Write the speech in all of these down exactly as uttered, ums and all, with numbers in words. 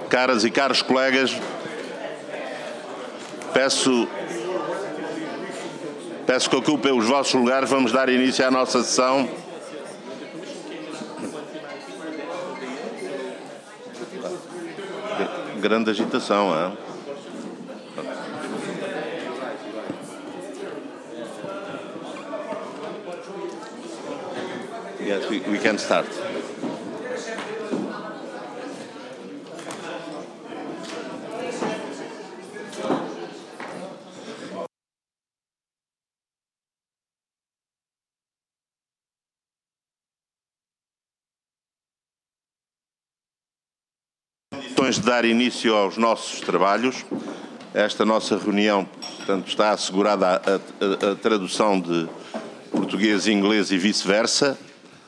Caras e caros colegas, peço, peço que ocupem os vossos lugares. Vamos dar início à nossa sessão. Grande agitação, é? Yes, we, we can start. De dar início aos nossos trabalhos. Esta nossa reunião, portanto, está assegurada a, a, a tradução de português e inglês e vice-versa.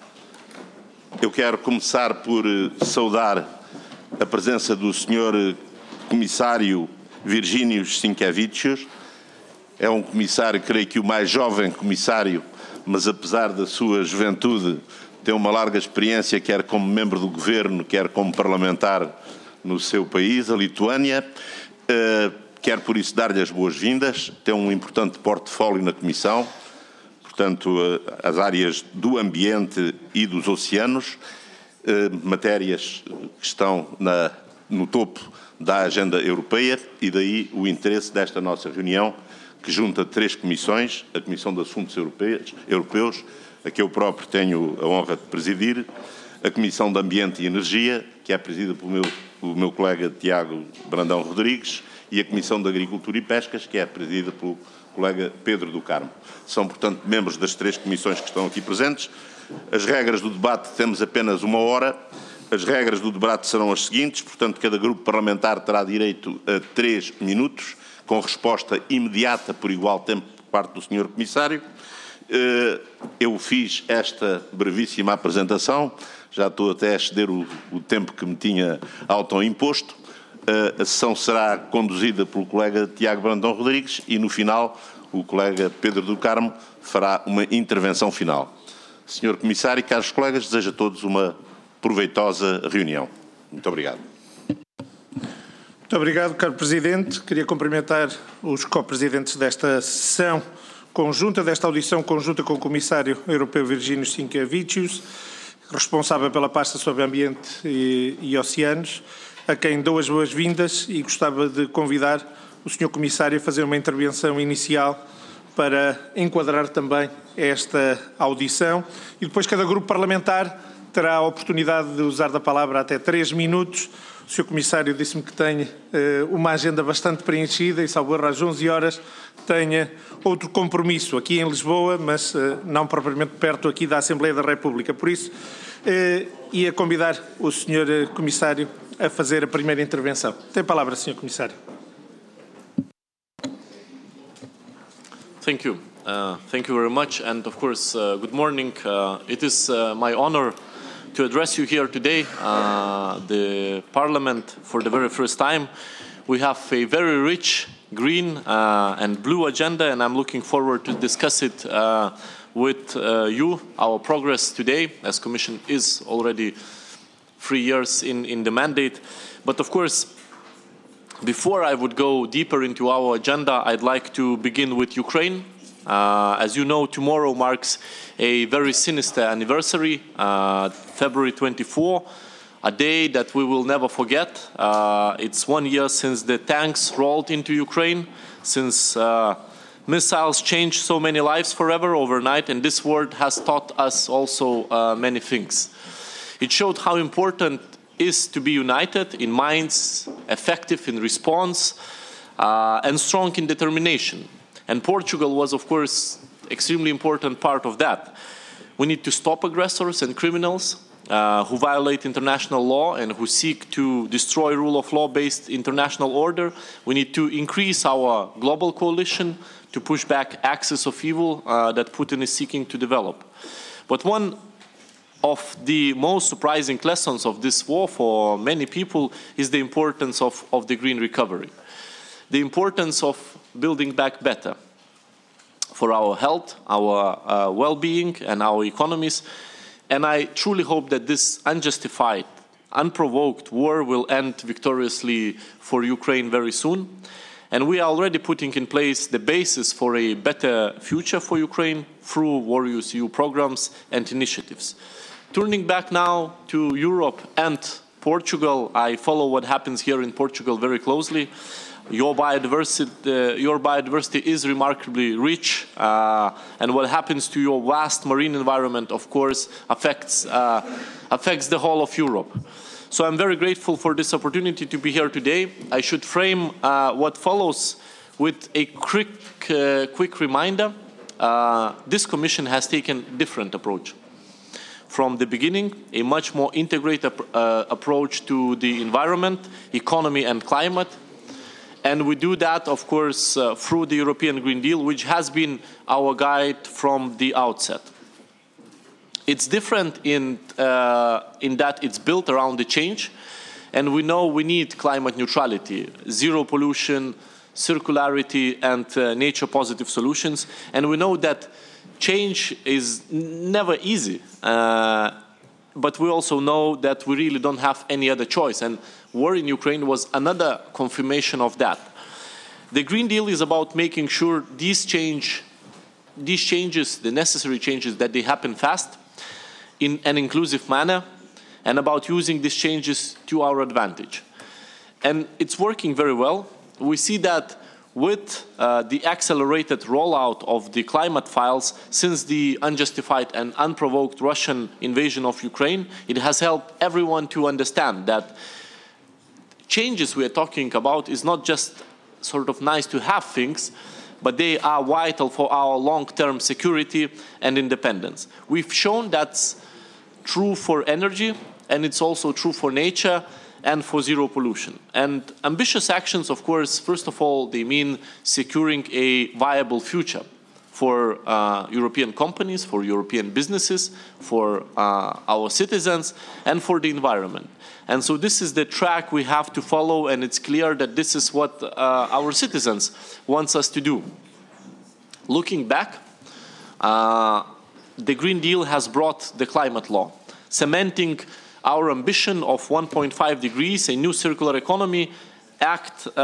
Eu quero começar por saudar a presença do senhor Comissário Virgínius Sinkevicius. É um comissário, creio que o mais jovem comissário, mas apesar da sua juventude, tem uma larga experiência, quer como membro do governo, quer como parlamentar no seu país, a Lituânia. Uh, quero por isso dar-lhe as boas-vindas. Tem um importante portfólio na Comissão, portanto, uh, as áreas do ambiente e dos oceanos, uh, matérias que estão na, no topo da agenda europeia, e daí o interesse desta nossa reunião, que junta três comissões: a Comissão de Assuntos Europeus, europeus a que eu próprio tenho a honra de presidir, a Comissão de Ambiente e Energia, que é presidida pelo meu o meu colega Tiago Brandão Rodrigues, e a Comissão de Agricultura e Pescas, que é presidida pelo colega Pedro do Carmo. São, portanto, membros das três comissões que estão aqui presentes. As regras do debate, temos apenas uma hora. As regras do debate serão as seguintes: portanto, cada grupo parlamentar terá direito a três minutos, com resposta imediata por igual tempo por parte do senhor Comissário. Eu fiz esta brevíssima apresentação, já estou até a exceder o, o tempo que me tinha autoimposto. A sessão será conduzida pelo colega Tiago Brandão Rodrigues e, no final, o colega Pedro do Carmo fará uma intervenção final. senhor Comissário, caros colegas, desejo a todos uma proveitosa reunião. Muito obrigado. Muito obrigado, caro Presidente. Queria cumprimentar os co-presidentes desta sessão conjunta, desta audição conjunta com o Comissário Europeu Virgínius Sinkevicius, responsável pela pasta sobre ambiente e, e oceanos, a quem dou as boas-vindas, e gostava de convidar o senhor Comissário a fazer uma intervenção inicial para enquadrar também esta audição, e depois cada grupo parlamentar terá a oportunidade de usar da palavra até três minutos. O senhor Comissário disse-me que tem uh, uma agenda bastante preenchida e, salvo erro, às onze horas tenha outro compromisso aqui em Lisboa, mas uh, não propriamente perto aqui da Assembleia da República. Por isso, uh, ia convidar o senhor Comissário a fazer a primeira intervenção. Tem a palavra, senhor Comissário. Thank you. Uh, thank you very much. And, of course, uh, good morning. Uh, it is uh, my honor to address you here today, uh, the Parliament, for the very first time. We have a very rich green uh, and blue agenda, and I'm looking forward to discuss it uh, with uh, you, our progress today, as Commission is already three years in, in the mandate. But of course, before I would go deeper into our agenda, I'd like to begin with Ukraine. Uh, as you know, tomorrow marks a very sinister anniversary, uh, February twenty-fourth, a day that we will never forget. Uh, it's one year since the tanks rolled into Ukraine, since uh, missiles changed so many lives forever overnight, and this war has taught us also uh, many things. It showed how important it is to be united in minds, effective in response, uh, and strong in determination. And Portugal was, of course, extremely important part of that. We need to stop aggressors and criminals uh, who violate international law and who seek to destroy rule of law-based international order. We need to increase our global coalition to push back axis of evil uh, that Putin is seeking to develop. But one of the most surprising lessons of this war for many people is the importance of, of the green recovery. The importance of building back better for our health, our uh, well-being, and our economies. And I truly hope that this unjustified unprovoked war will end victoriously for Ukraine very soon. And we are already putting in place the basis for a better future for Ukraine through various E U programs and initiatives. Turning back now to Europe and Portugal, I follow what happens here in Portugal very closely. Your biodiversity, uh, your biodiversity is remarkably rich, uh, and what happens to your vast marine environment, of course, affects, uh, affects the whole of Europe. So I'm very grateful for this opportunity to be here today. I should frame uh, what follows with a quick, uh, quick reminder. Uh, this Commission has taken a different approach. From the beginning, a much more integrated uh, approach to the environment, economy and climate. And we do that, of course, uh, through the European Green Deal, which has been our guide from the outset. It's different in, uh, in that it's built around the change, and we know we need climate neutrality, zero pollution, circularity, and uh, nature-positive solutions. And we know that change is never easy, uh, but we also know that we really don't have any other choice. And war in Ukraine was another confirmation of that. The Green Deal is about making sure these, change, these changes, the necessary changes, that they happen fast, in an inclusive manner, and about using these changes to our advantage. And it's working very well. We see that with uh, the accelerated rollout of the climate files since the unjustified and unprovoked Russian invasion of Ukraine, it has helped everyone to understand that changes we are talking about is not just sort of nice to have things, but they are vital for our long-term security and independence. We've shown that's true for energy, and it's also true for nature and for zero pollution. And ambitious actions, of course, first of all, they mean securing a viable future for uh, European companies, for European businesses, for uh, our citizens, and for the environment. And so this is the track we have to follow, and it's clear that this is what uh, our citizens want us to do. Looking back, uh, the Green Deal has brought the climate law, cementing our ambition of one point five degrees, a new circular economy act, uh, uh,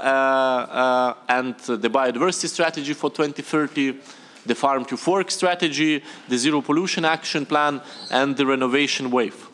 uh, and the biodiversity strategy for twenty thirty, the farm to fork strategy, the zero pollution action plan, and the renovation wave.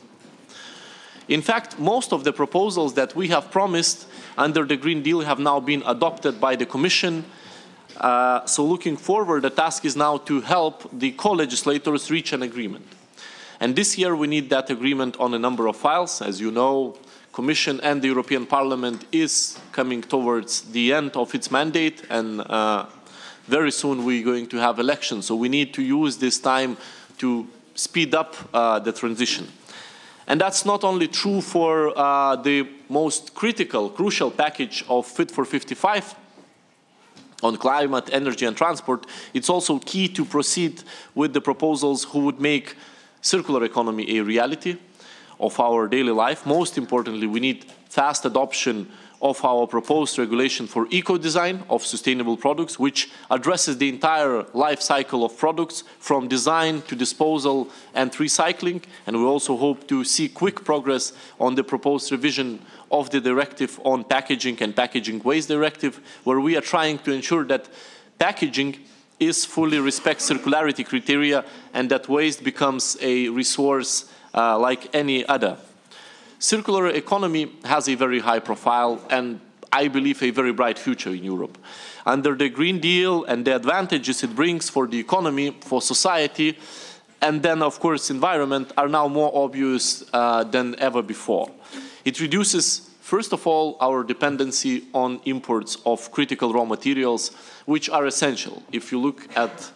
In fact, most of the proposals that we have promised under the Green Deal have now been adopted by the Commission. Uh, so looking forward, the task is now to help the co-legislators reach an agreement. And this year we need that agreement on a number of files. As you know, Commission and the European Parliament is coming towards the end of its mandate, and uh, very soon we're going to have elections. So we need to use this time to speed up uh, the transition. And that's not only true for uh, the most critical, crucial package of Fit for fifty-five on climate, energy and transport. It's also key to proceed with the proposals who would make circular economy a reality of our daily life. Most importantly, we need fast adoption of our proposed regulation for eco-design of sustainable products, which addresses the entire life cycle of products from design to disposal and recycling. And we also hope to see quick progress on the proposed revision of the directive on packaging and packaging waste directive, where we are trying to ensure that packaging is fully respects circularity criteria and that waste becomes a resource uh, like any other. Circular economy has a very high profile and I believe a very bright future in Europe. Under the Green Deal and the advantages it brings for the economy, for society, and then of course environment are now more obvious uh, than ever before. It reduces, first of all, our dependency on imports of critical raw materials, which are essential. If you look at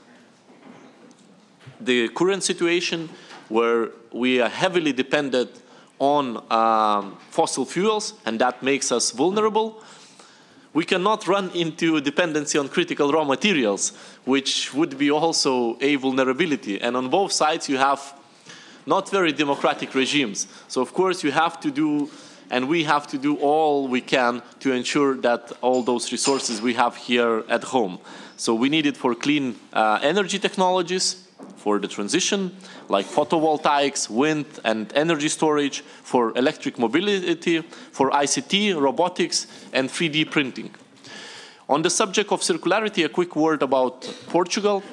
the current situation where we are heavily dependent on um, fossil fuels, and that makes us vulnerable, we cannot run into dependency on critical raw materials, which would be also a vulnerability. And on both sides you have not very democratic regimes. So of course you have to do, and we have to do all we can to ensure that all those resources we have here at home. So we need it for clean uh, energy technologies, for the transition, like photovoltaics, wind and energy storage, for electric mobility, for I C T, robotics, and three D printing. On the subject of circularity, a quick word about Portugal.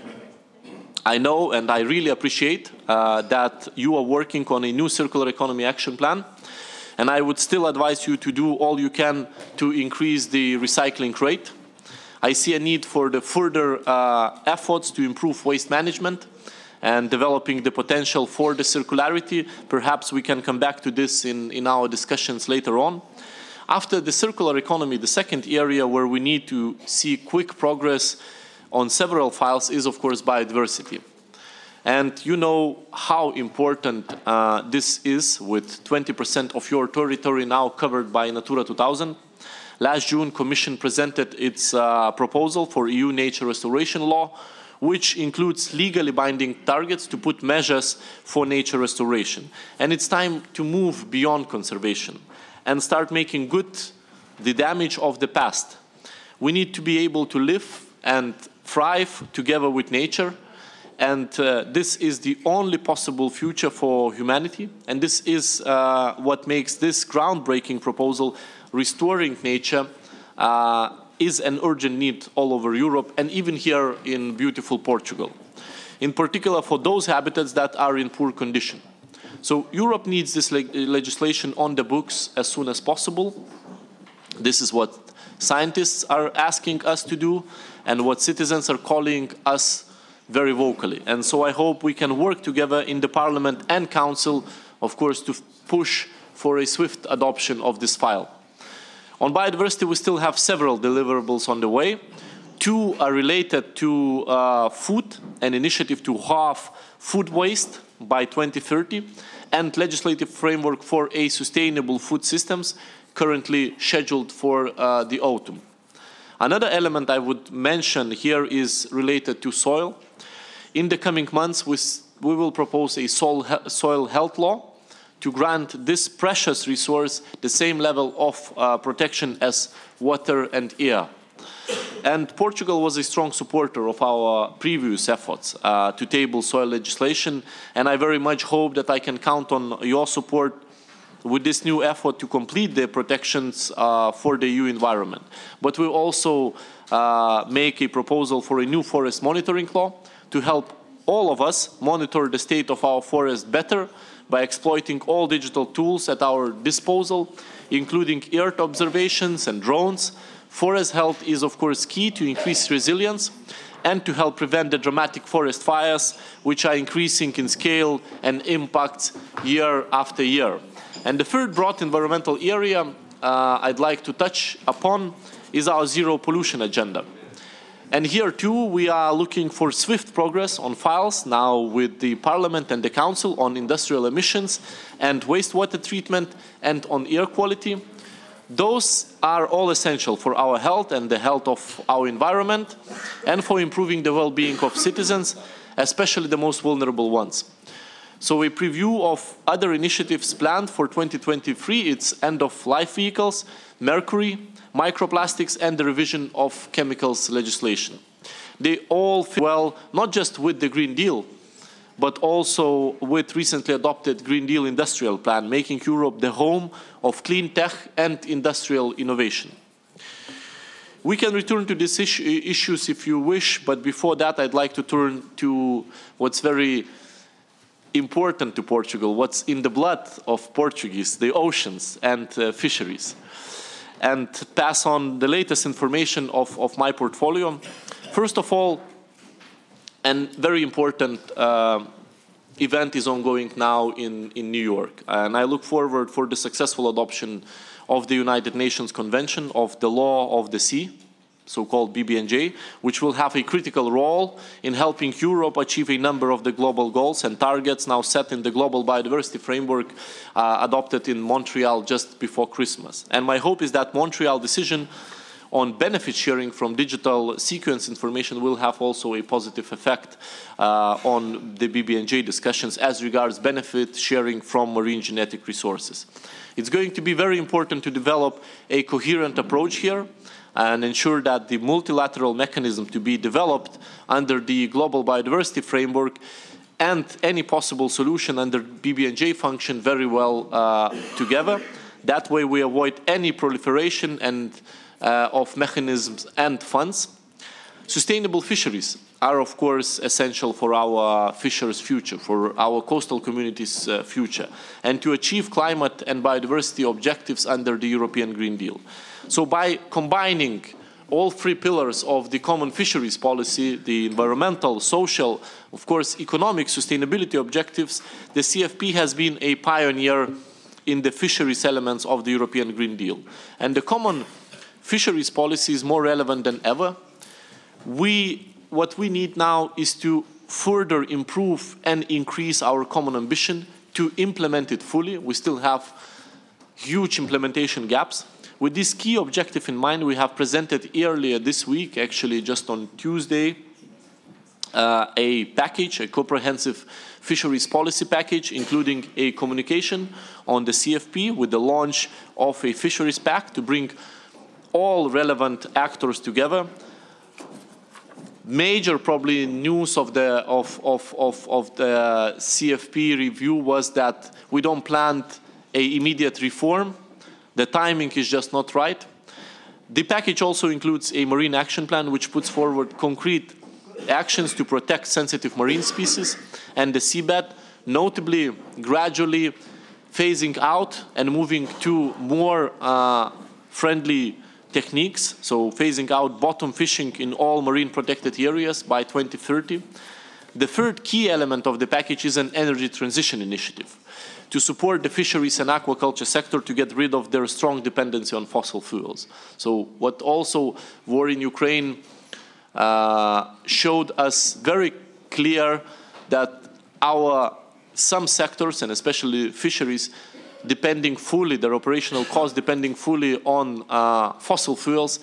I know and I really appreciate uh, that you are working on a new circular economy action plan, and I would still advise you to do all you can to increase the recycling rate. I see a need for the further uh, efforts to improve waste management and developing the potential for the circularity. Perhaps we can come back to this in, in our discussions later on. After the circular economy, the second area where we need to see quick progress on several files is, of course, biodiversity. And you know how important uh, this is, with twenty percent of your territory now covered by Natura two thousand. Last June, Commission presented its uh, proposal for E U nature restoration law, which includes legally binding targets to put measures for nature restoration. And it's time to move beyond conservation and start making good the damage of the past. We need to be able to live and thrive together with nature, and uh, this is the only possible future for humanity, and this is uh, what makes this groundbreaking proposal, restoring nature, uh, is an urgent need all over Europe and even here in beautiful Portugal, in particular for those habitats that are in poor condition. So Europe needs this leg legislation on the books as soon as possible. This is what scientists are asking us to do and what citizens are calling us very vocally. And so I hope we can work together in the Parliament and Council, of course, to push for a swift adoption of this file. On biodiversity, we still have several deliverables on the way. Two are related to uh, food, an initiative to halve food waste by twenty thirty, and legislative framework for a sustainable food systems, currently scheduled for uh, the autumn. Another element I would mention here is related to soil. In the coming months, we, we will propose a soil, soil health law to grant this precious resource the same level of uh, protection as water and air. And Portugal was a strong supporter of our previous efforts uh, to table soil legislation, and I very much hope that I can count on your support with this new effort to complete the protections uh, for the E U environment. But we'll also uh, make a proposal for a new forest monitoring law to help all of us monitor the state of our forest better by exploiting all digital tools at our disposal, including earth observations and drones. Forest health is, of course, key to increase resilience and to help prevent the dramatic forest fires, which are increasing in scale and impact year after year. And the third broad environmental area uh, I'd like to touch upon is our zero pollution agenda. And here too we are looking for swift progress on files now with the Parliament and the Council on industrial emissions and wastewater treatment and on air quality. Those are all essential for our health and the health of our environment and for improving the well-being of citizens, especially the most vulnerable ones. So a preview of other initiatives planned for twenty twenty-three, it's end-of-life vehicles, mercury, microplastics, and the revision of chemicals legislation. They all fit well, not just with the Green Deal, but also with recently adopted Green Deal Industrial Plan, making Europe the home of clean tech and industrial innovation. We can return to these issues if you wish, but before that I'd like to turn to what's very important to Portugal, what's in the blood of Portuguese, the oceans and uh, fisheries, and pass on the latest information of, of my portfolio. First of all, and very important uh, event is ongoing now in, in New York, and I look forward for the successful adoption of the United Nations Convention of the Law of the Sea, so-called B B N J, which will have a critical role in helping Europe achieve a number of the global goals and targets now set in the Global Biodiversity Framework uh, adopted in Montreal just before Christmas. And my hope is that Montreal decision on benefit sharing from digital sequence information will have also a positive effect uh, on the B B N J discussions as regards benefit sharing from marine genetic resources. It's going to be very important to develop a coherent approach here and ensure that the multilateral mechanism to be developed under the Global Biodiversity Framework and any possible solution under B B N J function very well uh, together. That way we avoid any proliferation and, uh, of mechanisms and funds. Sustainable fisheries are, of course, essential for our fishers' future, for our coastal communities' uh, future, and to achieve climate and biodiversity objectives under the European Green Deal. So by combining all three pillars of the common fisheries policy, the environmental, social, of course, economic sustainability objectives, the C F P has been a pioneer in the fisheries elements of the European Green Deal. And the common fisheries policy is more relevant than ever. We, what we need now is to further improve and increase our common ambition to implement it fully. We still have huge implementation gaps. With this key objective in mind, we have presented earlier this week, actually just on Tuesday, uh, a package, a comprehensive fisheries policy package, including a communication on the C F P with the launch of a fisheries pact to bring all relevant actors together. Major probably news of the, of, of, of, of the C F P review was that we don't plan an immediate reform. The timing is just not right. The package also includes a marine action plan which puts forward concrete actions to protect sensitive marine species and the seabed, notably gradually phasing out and moving to more uh, friendly techniques, so phasing out bottom fishing in all marine protected areas by twenty thirty. The third key element of the package is an energy transition initiative to support the fisheries and aquaculture sector to get rid of their strong dependency on fossil fuels. So what also war in Ukraine uh, showed us very clear that our some sectors, and especially fisheries, depending fully, their operational costs depending fully on uh, fossil fuels,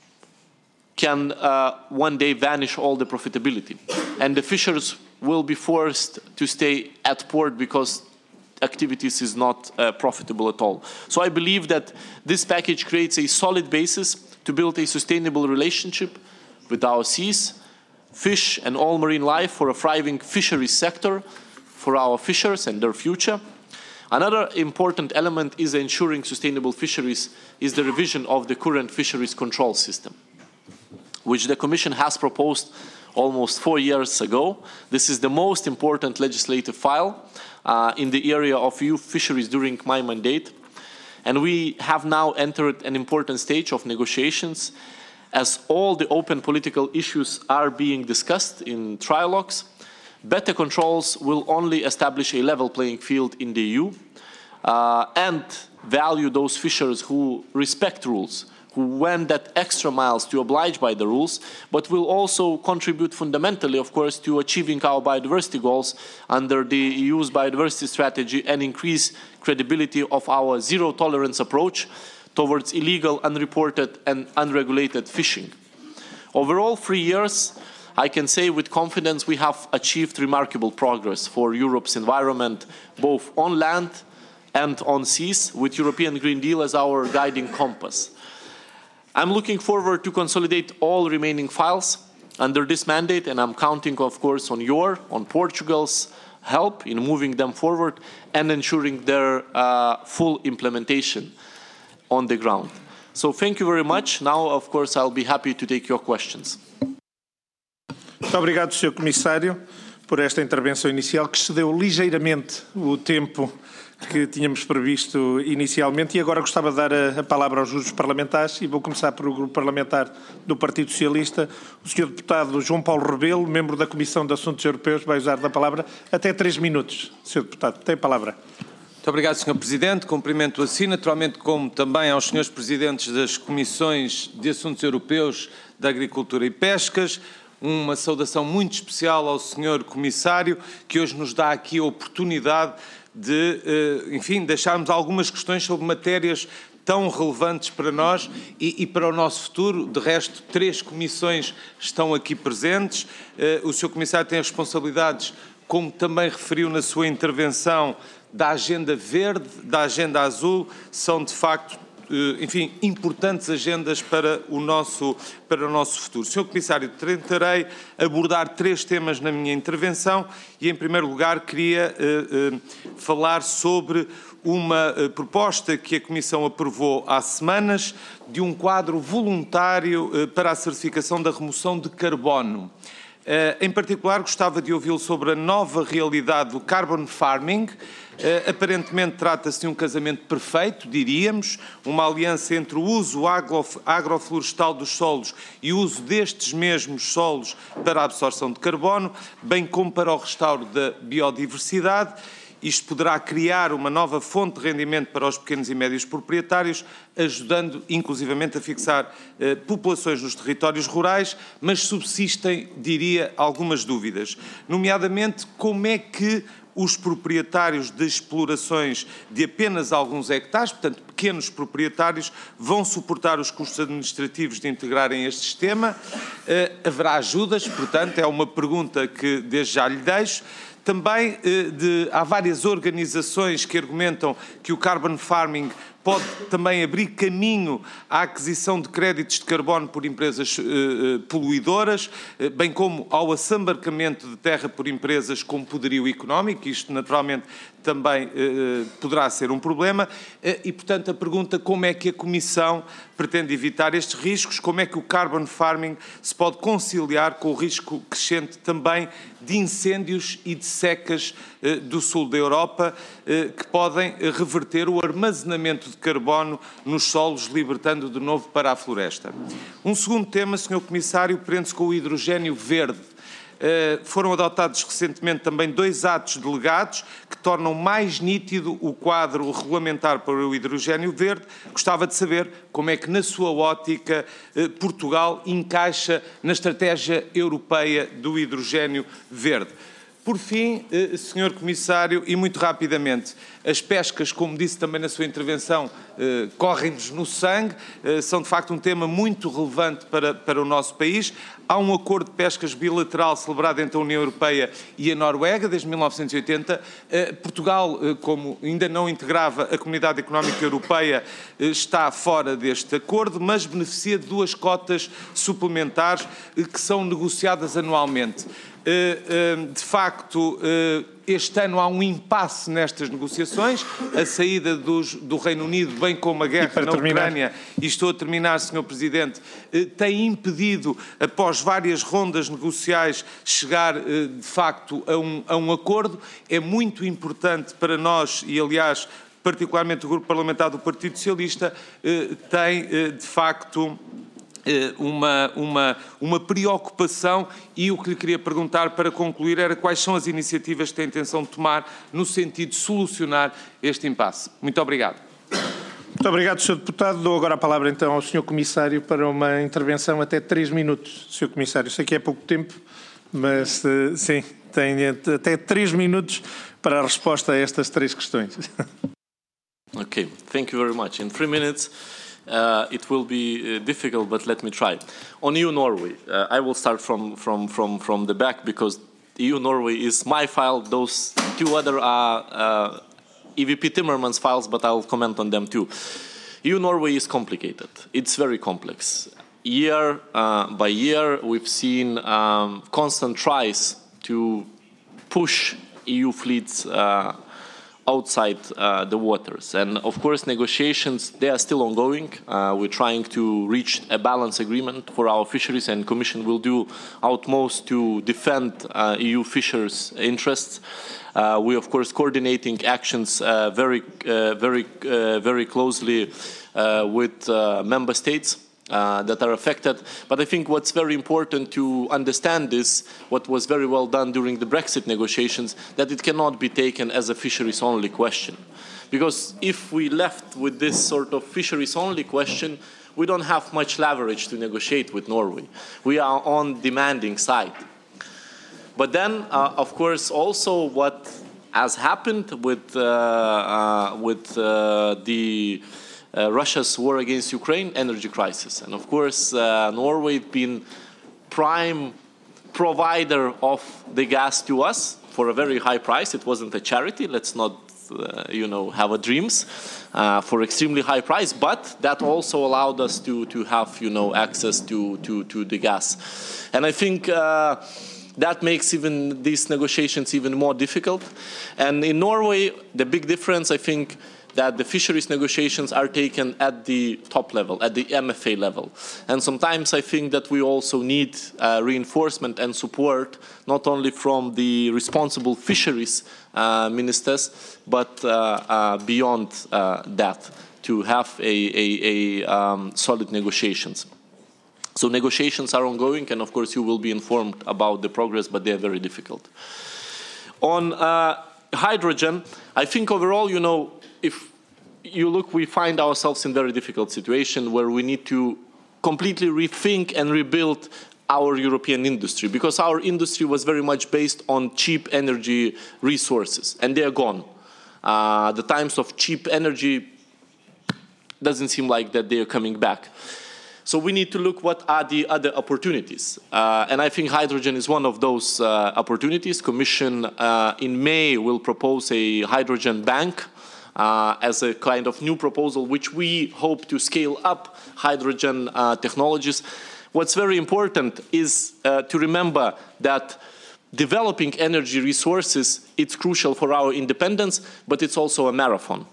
can uh, one day vanish all the profitability. And the fishers will be forced to stay at port because activities is not uh, profitable at all. So I believe that this package creates a solid basis to build a sustainable relationship with our seas, fish and all marine life for a thriving fisheries sector, for our fishers and their future. Another important element is ensuring sustainable fisheries is the revision of the current fisheries control system, which the Commission has proposed almost four years ago. This is the most important legislative file uh, in the area of E U fisheries during my mandate. And we have now entered an important stage of negotiations as all the open political issues are being discussed in trilogues. Better controls will only establish a level playing field in the E U uh, and value those fishers who respect rules, who went that extra miles to oblige by the rules, but will also contribute fundamentally, of course, to achieving our biodiversity goals under the E U's biodiversity strategy and increase credibility of our zero tolerance approach towards illegal, unreported and unregulated fishing. Overall, three years, I can say with confidence we have achieved remarkable progress for Europe's environment, both on land and on seas, with European Green Deal as our guiding compass. I'm looking forward to consolidate all remaining files under this mandate, and I'm counting, of course, on your, on Portugal's help in moving them forward and ensuring their uh, full implementation on the ground. So thank you very much. Now, of course, I'll be happy to take your questions. Muito obrigado, senhor Comissário, por esta intervenção inicial que excedeu ligeiramente o tempo que tínhamos previsto inicialmente, e agora gostava de dar a, a palavra aos grupos parlamentares e vou começar pelo grupo parlamentar do Partido Socialista. O senhor deputado João Paulo Rebelo, membro da Comissão de Assuntos Europeus, vai usar da palavra até três minutos. senhor deputado, tem a palavra. Muito obrigado, senhor Presidente. Cumprimento a si, naturalmente, como também aos senhores Presidentes das Comissões de Assuntos Europeus, da Agricultura e Pescas. Uma saudação muito especial ao senhor Comissário, que hoje nos dá aqui a oportunidade de, enfim, deixarmos algumas questões sobre matérias tão relevantes para nós e, e para o nosso futuro. De resto, três comissões estão aqui presentes. O senhor Comissário tem as responsabilidades, como também referiu na sua intervenção, da Agenda Verde, da Agenda Azul. São, de facto, enfim, importantes agendas para o nosso, para o nosso futuro. senhor Comissário, tentarei abordar três temas na minha intervenção e, em primeiro lugar, queria uh, uh, falar sobre uma uh, proposta que a Comissão aprovou há semanas de um quadro voluntário uh, para a certificação da remoção de carbono. Uh, em particular, gostava de ouvi-lo sobre a nova realidade do carbon farming. Uh, aparentemente trata-se de um casamento perfeito, diríamos, uma aliança entre o uso agro agroflorestal dos solos e o uso destes mesmos solos para a absorção de carbono, bem como para o restauro da biodiversidade. Isto poderá criar uma nova fonte de rendimento para os pequenos e médios proprietários, ajudando inclusivamente a fixar eh, populações nos territórios rurais, mas subsistem, diria, algumas dúvidas, nomeadamente como é que os proprietários de explorações de apenas alguns hectares, portanto pequenos proprietários, vão suportar os custos administrativos de integrarem este sistema. Eh, haverá ajudas, portanto, é uma pergunta que desde já lhe deixo. Também de, há várias organizações que argumentam que o carbon farming pode também abrir caminho à aquisição de créditos de carbono por empresas eh, poluidoras, eh, bem como ao assambarcamento de terra por empresas com poderio económico. Isto, naturalmente, também eh, poderá ser um problema. Eh, e, portanto, a pergunta como é que a Comissão pretende evitar estes riscos, como é que o carbon farming se pode conciliar com o risco crescente também de incêndios e de secas eh, do sul da Europa, eh, que podem reverter o armazenamento de carbono nos solos, libertando de novo para a floresta. Um segundo tema, senhor Comissário, prende-se com o hidrogénio verde. Uh, foram adotados recentemente também dois atos delegados que tornam mais nítido o quadro regulamentar para o hidrogénio verde. Gostava de saber como é que, na sua ótica, uh, Portugal encaixa na estratégia europeia do hidrogénio verde. Por fim, senhor Comissário, e muito rapidamente, as pescas, como disse também na sua intervenção, correm-nos no sangue, são de facto um tema muito relevante para, para o nosso país. Há um acordo de pescas bilateral celebrado entre a União Europeia e a Noruega desde mil novecentos e oitenta. Portugal, como ainda não integrava a Comunidade Económica Europeia, está fora deste acordo, mas beneficia de duas cotas suplementares que são negociadas anualmente. De facto, este ano há um impasse nestas negociações, a saída dos, do Reino Unido, bem como a guerra na Ucrânia, e estou a terminar, senhor Presidente, tem impedido, após várias rondas negociais, chegar de facto a um, a um acordo. É muito importante para nós, e aliás, particularmente o Grupo Parlamentar do Partido Socialista, tem de facto Uma, uma, uma preocupação, e o que lhe queria perguntar para concluir era quais são as iniciativas que tem a intenção de tomar no sentido de solucionar este impasse. Muito obrigado. Muito obrigado, senhor Deputado. Dou agora a palavra então ao senhor Comissário para uma intervenção até três minutos. senhor Comissário, sei que é pouco tempo, mas sim, tem até três minutos para a resposta a estas três questões. Okay, thank you very much. In three minutes, Uh, it will be uh, difficult, but let me try. On E U-Norway, uh, I will start from, from, from, from the back, because E U-Norway is my file. Those two other are uh, E V P Timmermans files, but I'll comment on them too. E U-Norway is complicated. It's very complex. Year uh, by year, we've seen um, constant tries to push E U fleets uh, outside uh, the waters. And of course, negotiations, they are still ongoing. Uh, we're trying to reach a balance agreement for our fisheries, and Commission will do utmost to defend uh, E U fishers' interests. Uh, we, of course, coordinating actions uh, very, uh, very, uh, very closely uh, with uh, member states Uh, that are affected. But I think what's very important to understand is what was very well done during the Brexit negotiations, that it cannot be taken as a fisheries-only question. Because if we left with this sort of fisheries-only question, we don't have much leverage to negotiate with Norway. We are on demanding side. But then, uh, of course, also what has happened with, uh, uh, with uh, the Uh, Russia's war against Ukraine, energy crisis. And of course, uh, Norway has been prime provider of the gas to us for a very high price. It wasn't a charity, let's not uh, you know, have a dreams uh, for extremely high price, but that also allowed us to, to have, you know, access to, to, to the gas. And I think uh, that makes even these negotiations even more difficult. And in Norway, the big difference, I think, that the fisheries negotiations are taken at the top level, at the M F A level. And sometimes I think that we also need uh, reinforcement and support, not only from the responsible fisheries uh, ministers, but uh, uh, beyond uh, that, to have a, a, a um, solid negotiations. So negotiations are ongoing, and of course you will be informed about the progress, but they are very difficult. On uh, hydrogen, I think overall, you know, if you look, we find ourselves in a very difficult situation where we need to completely rethink and rebuild our European industry, because our industry was very much based on cheap energy resources, and they are gone. Uh, the times of cheap energy doesn't seem like that they are coming back. So we need to look what are the other opportunities. Uh, and I think hydrogen is one of those uh, opportunities. Commission uh, in May will propose a hydrogen bank uh, as a kind of new proposal, which we hope to scale up hydrogen uh, technologies. What's very important is uh, to remember that developing energy resources, it's crucial for our independence, but it's also a marathon.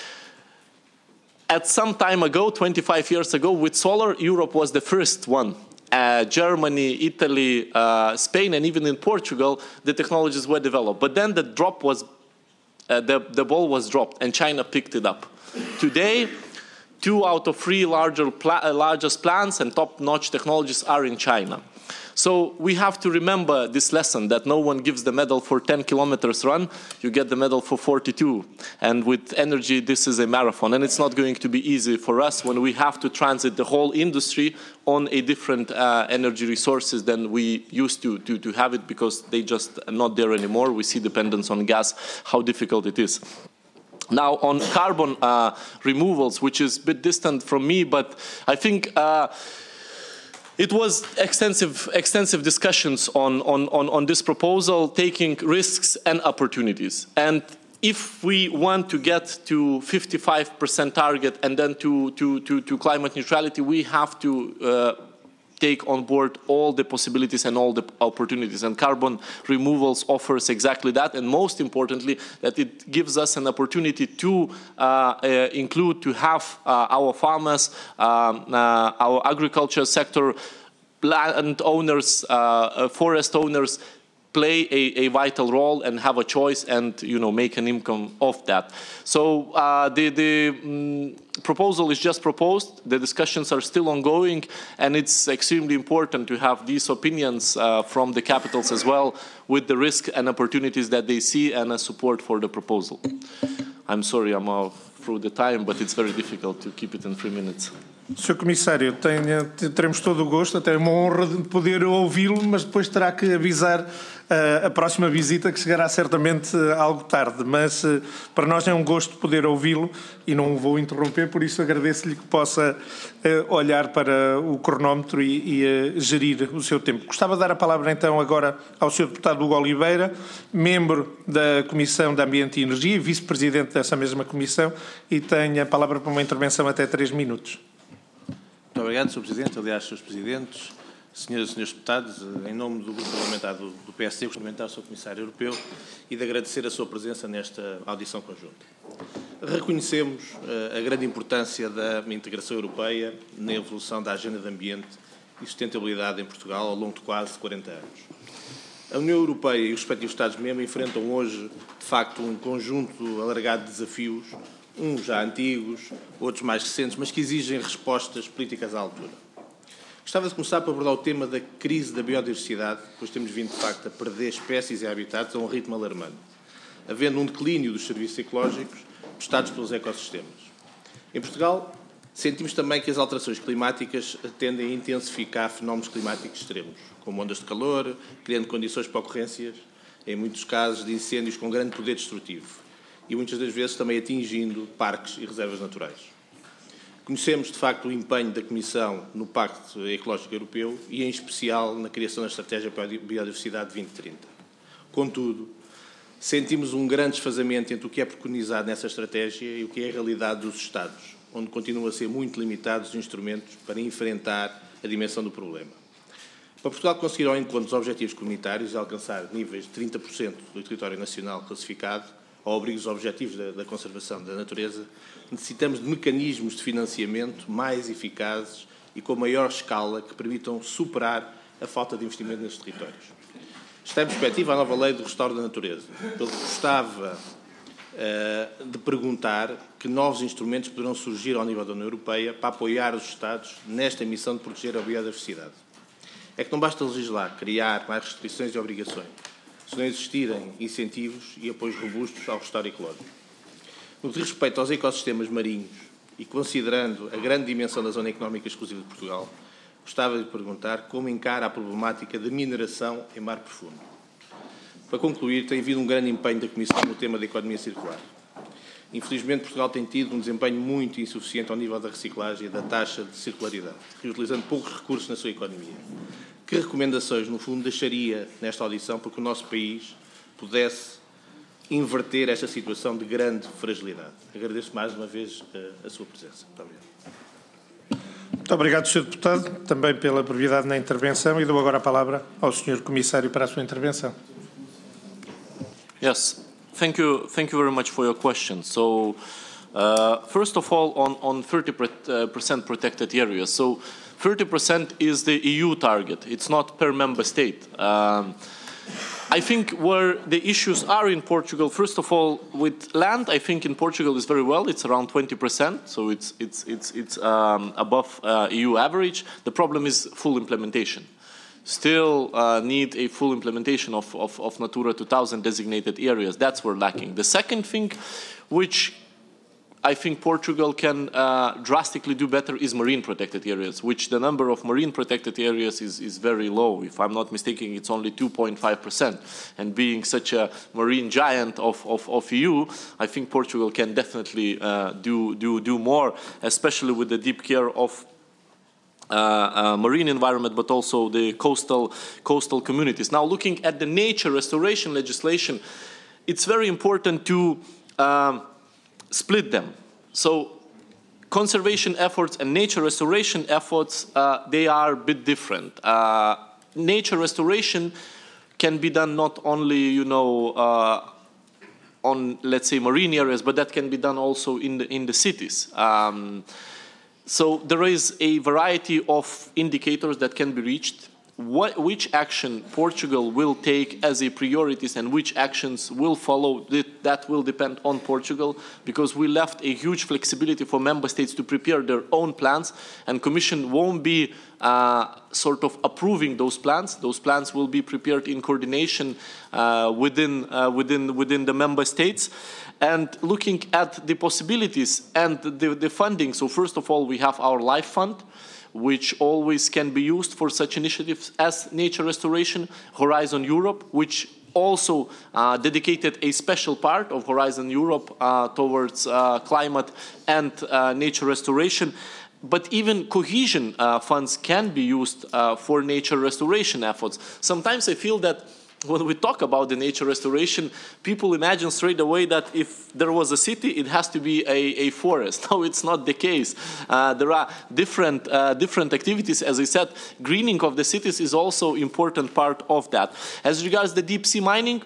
At some time ago, twenty-five years ago, with solar, Europe was the first one. Uh, Germany, Italy, uh, Spain, and even in Portugal, the technologies were developed. But then the drop was, uh, the, the ball was dropped, and China picked it up. Today, two out of three larger pla uh, largest plants and top-notch technologies are in China. So we have to remember this lesson that no one gives the medal for ten kilometers run, you get the medal for forty-two. And with energy, this is a marathon, and it's not going to be easy for us when we have to transit the whole industry on a different uh, energy resources than we used to, to, to have it, because they just are not there anymore. We see dependence on gas, how difficult it is. Now, on carbon uh, removals, which is a bit distant from me, but I think uh, it was extensive, extensive discussions on, on, on, on this proposal, taking risks and opportunities. And if we want to get to fifty-five percent target and then to, to, to, to climate neutrality, we have to uh, take on board all the possibilities and all the opportunities. And carbon removals offers exactly that. And most importantly, that it gives us an opportunity to uh, uh, include, to have uh, our farmers, um, uh, our agriculture sector, land owners, uh, forest owners, play a, a vital role and have a choice and, you know, make an income of that. So uh, the, the um, proposal is just proposed, the discussions are still ongoing, and it's extremely important to have these opinions uh, from the capitals as well, with the risk and opportunities that they see and a support for the proposal. I'm sorry, I'm off through the time, but it's very difficult to keep it in three minutes. senhor Comissário, tenha, teremos todo o gosto, até uma honra de poder ouvi-lo, mas depois terá que avisar uh, a próxima visita, que chegará certamente uh, algo tarde. Mas uh, para nós é um gosto poder ouvi-lo e não o vou interromper, por isso agradeço-lhe que possa uh, olhar para o cronómetro e, e uh, gerir o seu tempo. Gostava de dar a palavra então agora ao senhor Deputado Hugo Oliveira, membro da Comissão de Ambiente e Energia, vice-presidente dessa mesma comissão, e tem a palavra para uma intervenção até três minutos. Muito obrigado, senhor Presidente. Aliás, senhores Presidentes, senhoras e senhores deputados, em nome do Grupo Parlamentar do, do P S D, cumprimentar o senhor Comissário Europeu e de agradecer a sua presença nesta audição conjunta. Reconhecemos uh, a grande importância da integração europeia na evolução da agenda de ambiente e sustentabilidade em Portugal ao longo de quase quarenta anos. A União Europeia e os respectivos Estados-membros enfrentam hoje, de facto, um conjunto alargado de desafios, uns já antigos, outros mais recentes, mas que exigem respostas políticas à altura. Gostava de começar por abordar o tema da crise da biodiversidade, pois temos vindo, de facto, a perder espécies e habitats a um ritmo alarmante, havendo um declínio dos serviços ecológicos prestados pelos ecossistemas. Em Portugal, sentimos também que as alterações climáticas tendem a intensificar fenómenos climáticos extremos, como ondas de calor, criando condições para ocorrências, em muitos casos, de incêndios com grande poder destrutivo, e muitas das vezes também atingindo parques e reservas naturais. Conhecemos, de facto, o empenho da Comissão no Pacto Ecológico Europeu e, em especial, na criação da Estratégia para a Biodiversidade vinte trinta. Contudo, sentimos um grande desfazamento entre o que é preconizado nessa estratégia e o que é a realidade dos Estados, onde continuam a ser muito limitados os instrumentos para enfrentar a dimensão do problema. Para Portugal conseguir ao encontro dos objetivos comunitários e alcançar níveis de trinta por cento do território nacional classificado, ao abrigo dos objetivos da, da conservação da natureza, necessitamos de mecanismos de financiamento mais eficazes e com maior escala que permitam superar a falta de investimento nestes territórios. Está em perspectiva a nova lei do restauro da natureza. Ele gostava uh, de perguntar que novos instrumentos poderão surgir ao nível da União Europeia para apoiar os Estados nesta missão de proteger a biodiversidade. É que não basta legislar, criar mais restrições e obrigações, se não existirem incentivos e apoios robustos ao restauro ecológico. No que diz respeito aos ecossistemas marinhos e considerando a grande dimensão da Zona Económica Exclusiva de Portugal, gostava de perguntar como encara a problemática da mineração em mar profundo. Para concluir, tem havido um grande empenho da Comissão no tema da economia circular. Infelizmente, Portugal tem tido um desempenho muito insuficiente ao nível da reciclagem e da taxa de circularidade, reutilizando poucos recursos na sua economia. Que recomendações, no fundo, deixaria nesta audição para que o nosso país pudesse inverter esta situação de grande fragilidade? Agradeço mais uma vez a sua presença. Muito obrigado. Muito obrigado, senhor Deputado, também pela brevidade na intervenção, e dou agora a palavra ao senhor Comissário para a sua intervenção. Yes, thank you, thank you very much for your question. So, uh, first of all, on, on thirty percent protected areas. So, thirty percent is the E U target. It's not per member state. Um, I think where the issues are in Portugal, first of all, with land, I think in Portugal is very well. It's around twenty percent, so it's, it's, it's, it's um, above uh, E U average. The problem is full implementation. Still uh, need a full implementation of, of, of Natura two thousand designated areas. That's where lacking. The second thing, which I think Portugal can uh, drastically do better, is marine protected areas, which the number of marine protected areas is, is very low. If I'm not mistaken, it's only two point five percent. And being such a marine giant of, of, of E U, I think Portugal can definitely uh, do, do, do more, especially with the deep care of Uh, uh, marine environment, but also the coastal coastal communities. Now, looking at the nature restoration legislation, it's very important to um, split them. So, conservation efforts and nature restoration efforts, uh, they are a bit different. Uh, nature restoration can be done not only, you know, uh, on, let's say, marine areas, but that can be done also in the in the cities. Um, So there is a variety of indicators that can be reached. What, which action Portugal will take as a priorities and which actions will follow, that will depend on Portugal, because we left a huge flexibility for member states to prepare their own plans, and Commission won't be uh, sort of approving those plans. Those plans will be prepared in coordination uh, within, uh, within, within the member states. And looking at the possibilities and the, the funding, so first of all, we have our LIFE fund, which always can be used for such initiatives as nature restoration, Horizon Europe, which also uh, dedicated a special part of Horizon Europe uh, towards uh, climate and uh, nature restoration. But even cohesion uh, funds can be used uh, for nature restoration efforts. Sometimes I feel that when we talk about the nature restoration, people imagine straight away that if there was a city, it has to be a, a forest. No, it's not the case. Uh, there are different, uh, different activities. As I said, greening of the cities is also an important part of that. As regards the deep sea mining,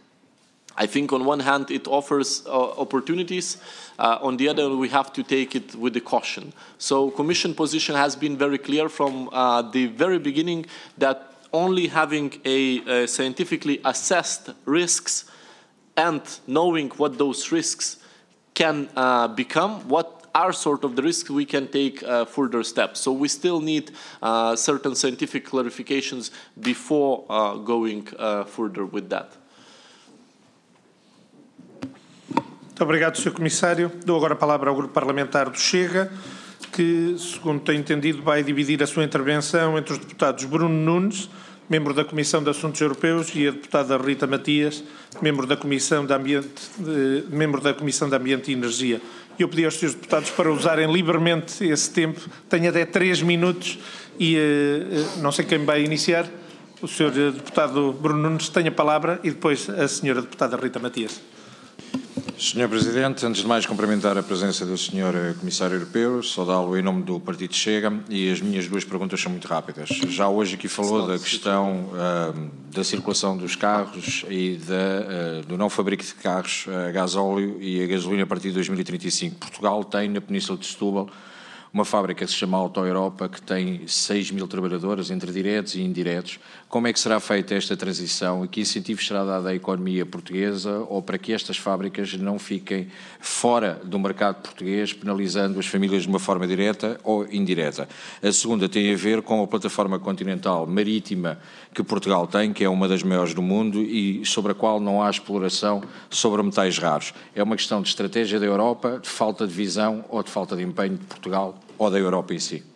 I think on one hand it offers uh, opportunities. Uh, on the other, we have to take it with the caution. So Commission position has been very clear from uh, the very beginning that only having a, a scientifically assessed risks and knowing what those risks can uh, become, what are sort of the risks, we can take uh, further steps. So we still need uh, certain scientific clarifications before uh, going uh, further with that. Muito obrigado, senhor Comissário. Dou agora a palavra ao Grupo Parlamentar do Chega, que, segundo tenho entendido, vai dividir a sua intervenção entre os deputados Bruno Nunes, membro da Comissão de Assuntos Europeus, e a deputada Rita Matias, membro da Comissão de Ambiente, de, membro da Comissão de Ambiente e Energia. E eu pedi aos senhores deputados para usarem livremente esse tempo. Tenho até três minutos e uh, uh, não sei quem vai iniciar. o senhor deputado Bruno Nunes tem a palavra e depois a senhora deputada Rita Matias. senhor Presidente, antes de mais cumprimentar a presença do senhor Comissário Europeu, saudá-lo em nome do Partido Chega, e as minhas duas perguntas são muito rápidas. Já hoje aqui falou da questão uh, da circulação dos carros e da, uh, do não fabrico de carros a gasóleo e a gasolina a partir de dois mil e trinta e cinco. Portugal tem na Península de Setúbal uma fábrica que se chama Auto Europa, que tem seis mil trabalhadores, entre diretos e indiretos. Como é que será feita esta transição e que incentivos será dado à economia portuguesa ou para que estas fábricas não fiquem fora do mercado português, penalizando as famílias de uma forma direta ou indireta? A segunda tem a ver com a plataforma continental marítima que Portugal tem, que é uma das maiores do mundo e sobre a qual não há exploração sobre metais raros. É uma questão de estratégia da Europa, de falta de visão ou de falta de empenho de Portugal ou da Europa em si?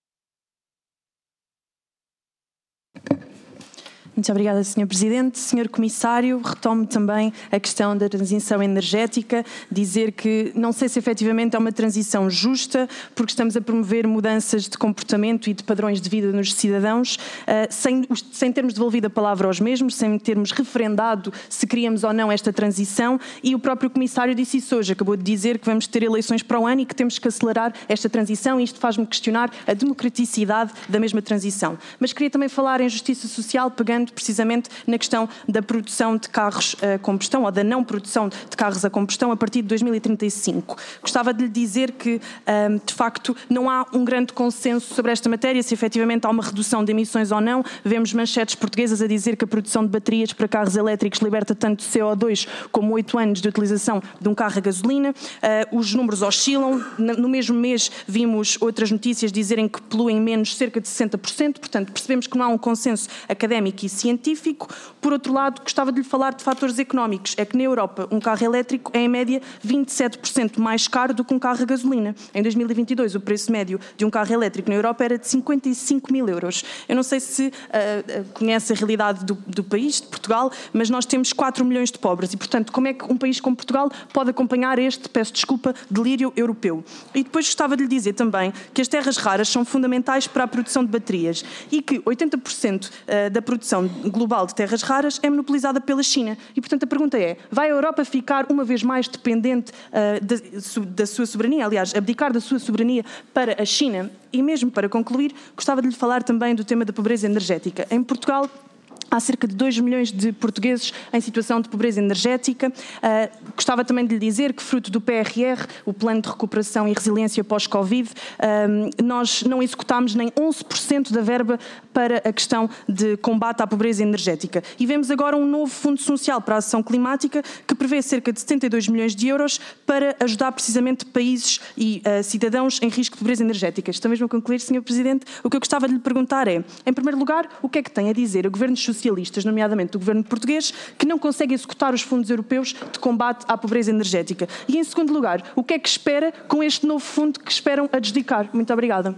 Muito obrigada, senhor Presidente. senhor Comissário, retomo também a questão da transição energética, dizer que não sei se efetivamente é uma transição justa, porque estamos a promover mudanças de comportamento e de padrões de vida nos cidadãos, sem, sem termos devolvido a palavra aos mesmos, sem termos referendado se queríamos ou não esta transição, e o próprio Comissário disse isso hoje, acabou de dizer que vamos ter eleições para o ano e que temos que acelerar esta transição, e isto faz-me questionar a democraticidade da mesma transição. Mas queria também falar em justiça social, pegando precisamente na questão da produção de carros a combustão ou da não produção de carros a combustão a partir de dois mil e trinta e cinco. Gostava de lhe dizer que, de facto, não há um grande consenso sobre esta matéria, se efetivamente há uma redução de emissões ou não. Vemos manchetes portuguesas a dizer que a produção de baterias para carros elétricos liberta tanto C O dois como oito anos de utilização de um carro a gasolina. Os números oscilam. No mesmo mês vimos outras notícias dizerem que poluem menos cerca de sessenta por cento, portanto percebemos que não há um consenso académico e científico. Por outro lado, gostava de lhe falar de fatores económicos. É que na Europa um carro elétrico é em média vinte e sete por cento mais caro do que um carro a gasolina. Em dois mil e vinte e dois o preço médio de um carro elétrico na Europa era de cinquenta e cinco mil euros. Eu não sei se uh, conhece a realidade do, do país, de Portugal, mas nós temos quatro milhões de pobres e, portanto, como é que um país como Portugal pode acompanhar este, peço desculpa, delírio europeu? E depois gostava de lhe dizer também que as terras raras são fundamentais para a produção de baterias e que oitenta por cento da produção global de terras raras é monopolizada pela China. E, portanto, a pergunta é, vai a Europa ficar uma vez mais dependente uh, da, da sua soberania, aliás, abdicar da sua soberania para a China? E mesmo para concluir, gostava de lhe falar também do tema da pobreza energética. Em Portugal, há cerca de dois milhões de portugueses em situação de pobreza energética. Uh, gostava também de lhe dizer que, fruto do P R R, o Plano de Recuperação e Resiliência pós-Covid, uh, nós não executámos nem onze por cento da verba para a questão de combate à pobreza energética. E vemos agora um novo Fundo Social para a Ação Climática que prevê cerca de setenta e dois milhões de euros para ajudar precisamente países e uh, cidadãos em risco de pobreza energética. Estou mesmo a concluir, senhor Presidente. O que eu gostava de lhe perguntar é, em primeiro lugar, o que é que tem a dizer o Governo socialistas, nomeadamente do governo português, que não consegue executar os fundos europeus de combate à pobreza energética? E, em segundo lugar, o que é que espera com este novo fundo que esperam adjudicar? Muito obrigada.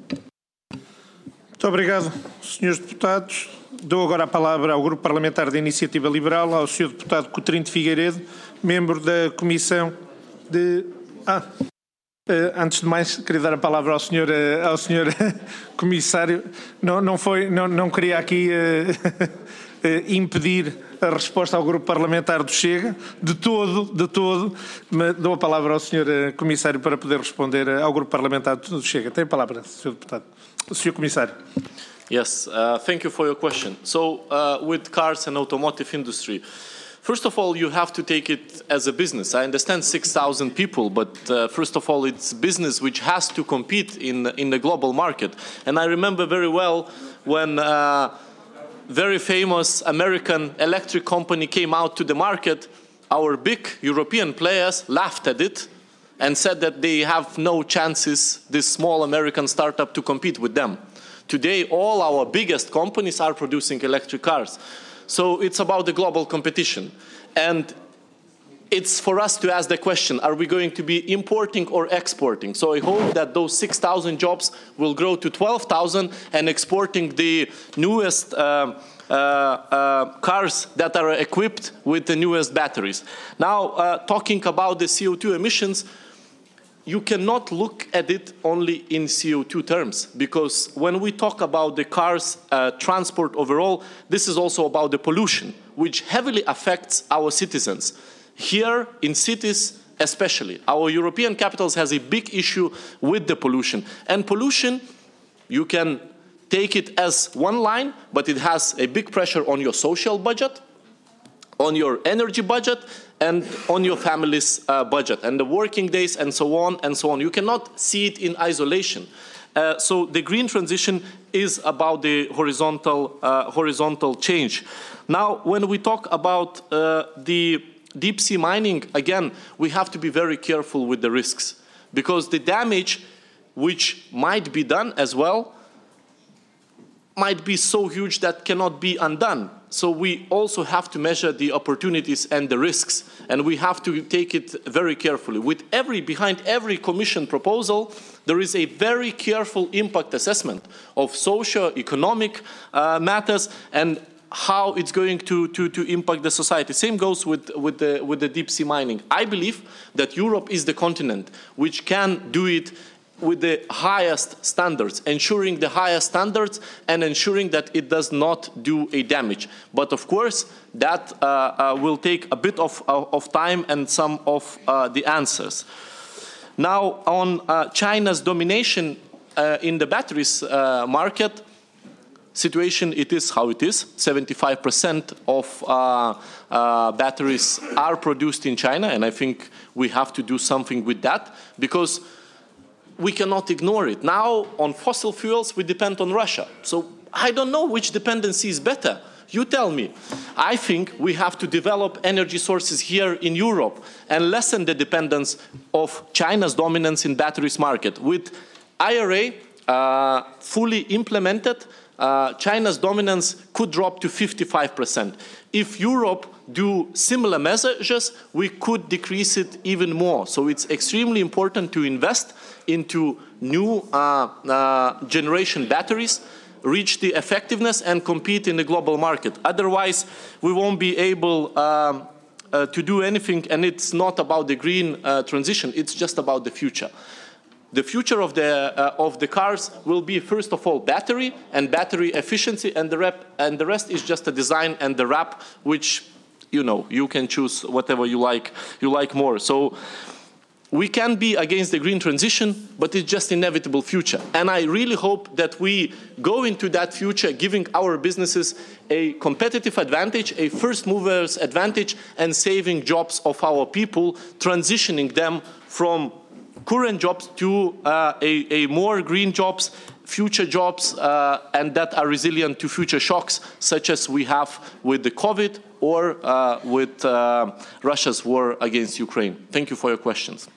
Muito obrigado, senhores deputados. Dou agora a palavra ao Grupo Parlamentar da Iniciativa Liberal, ao senhor deputado Coutinho de Figueiredo, membro da Comissão de... Ah... Uh, antes de mais, queria dar a palavra ao senhor, uh, ao senhor Comissário. Não, não, foi, não, não queria aqui uh, uh, impedir a resposta ao Grupo Parlamentar do Chega, de todo, de todo, mas dou a palavra ao senhor uh, Comissário para poder responder uh, ao Grupo Parlamentar do Chega. Tem a palavra, senhor Deputado. O senhor Comissário. Yes, uh, thank you for your question. So, uh, with cars and automotive industry, first of all, you have to take it as a business. I understand six thousand people, but uh, first of all, it's business which has to compete in, in the global market. And I remember very well when a very famous American electric company came out to the market, our big European players laughed at it and said that they have no chances, this small American startup, to compete with them. Today, all our biggest companies are producing electric cars. So it's about the global competition. And it's for us to ask the question, are we going to be importing or exporting? So I hope that those six thousand jobs will grow to twelve thousand and exporting the newest uh, uh, uh, cars that are equipped with the newest batteries. Now, uh, talking about the C O two emissions, you cannot look at it only in C O two terms, because when we talk about the cars uh, transport overall, this is also about the pollution, which heavily affects our citizens. Here in cities especially, our European capitals has a big issue with the pollution. And pollution, you can take it as one line, but it has a big pressure on your social budget, on your energy budget, and on your family's uh, budget, and the working days, and so on, and so on. You cannot see it in isolation. Uh, so the green transition is about the horizontal, uh, horizontal change. Now, when we talk about uh, the deep sea mining, again, we have to be very careful with the risks, because the damage which might be done as well might be so huge that cannot be undone. So we also have to measure the opportunities and the risks, and we have to take it very carefully. With every, behind every Commission proposal, there is a very careful impact assessment of socio-economic uh, matters and how it's going to, to, to impact the society. Same goes with, with, the, with the deep sea mining. I believe that Europe is the continent which can do it with the highest standards, ensuring the highest standards and ensuring that it does not do a damage. But of course, that uh, uh, will take a bit of, uh, of time and some of uh, the answers. Now, on uh, China's domination uh, in the batteries uh, market, situation, it is how it is. seventy-five percent of uh, uh, batteries are produced in China, and I think we have to do something with that, because we cannot ignore it. Now, on fossil fuels, we depend on Russia. So I don't know which dependency is better. You tell me. I think we have to develop energy sources here in Europe and lessen the dependence of China's dominance in batteries market. With I R A uh, fully implemented, uh, China's dominance could drop to fifty-five percent. If Europe do similar measures, we could decrease it even more. So it's extremely important to invest into new uh, uh, generation batteries, reach the effectiveness and compete in the global market. Otherwise, we won't be able um, uh, to do anything, and it's not about the green uh, transition, it's just about the future. The future of the, uh, of the cars will be, first of all, battery and battery efficiency, and the, rep, and the rest is just a design and the wrap, which, you know, you can choose whatever you like, you like more. So we can be against the green transition, but it's just inevitable future. And I really hope that we go into that future giving our businesses a competitive advantage, a first mover's advantage, and saving jobs of our people, transitioning them from current jobs to uh, a, a more green jobs, future jobs, uh, and that are resilient to future shocks, such as we have with the COVID or uh, with uh, Russia's war against Ukraine. Thank you for your questions.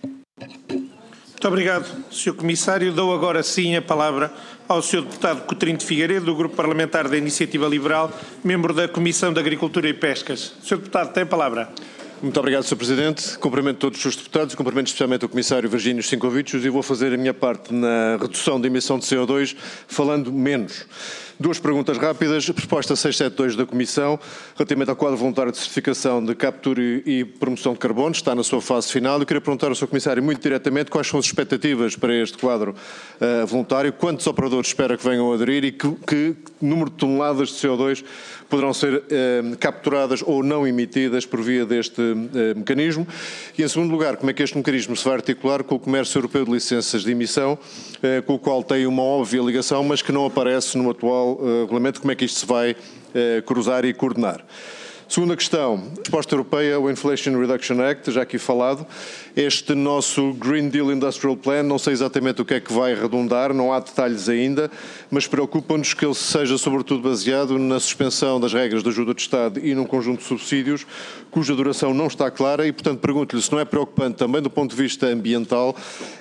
Muito obrigado, senhor Comissário. Dou agora sim a palavra ao senhor Deputado Coutinho de Figueiredo, do Grupo Parlamentar da Iniciativa Liberal, membro da Comissão de Agricultura e Pescas. senhor Deputado, tem a palavra. Muito obrigado, senhor Presidente. Cumprimento todos os senhores deputados, cumprimento especialmente o Comissário Virginijus Sinkevicius e vou fazer a minha parte na redução da emissão de C O dois, falando menos. Duas perguntas rápidas. A proposta seiscentos e setenta e dois da Comissão, relativamente ao quadro voluntário de certificação de captura e promoção de carbono, está na sua fase final. Eu queria perguntar ao senhor Comissário muito diretamente quais são as expectativas para este quadro uh, voluntário, quantos operadores espera que venham a aderir e que, que número de toneladas de C O dois poderão ser uh, capturadas ou não emitidas por via deste uh, mecanismo. E, em segundo lugar, como é que este mecanismo se vai articular com o comércio europeu de licenças de emissão, uh, com o qual tem uma óbvia ligação, mas que não aparece no atual uh, regulamento, como é que isto se vai uh, cruzar e coordenar. Segunda questão, resposta europeia ao Inflation Reduction Act, já aqui falado. Este nosso Green Deal Industrial Plan, não sei exatamente o que é que vai redundar, não há detalhes ainda, mas preocupa-nos que ele seja sobretudo baseado na suspensão das regras de ajuda de Estado e num conjunto de subsídios cuja duração não está clara e, portanto, pergunto-lhe se não é preocupante também do ponto de vista ambiental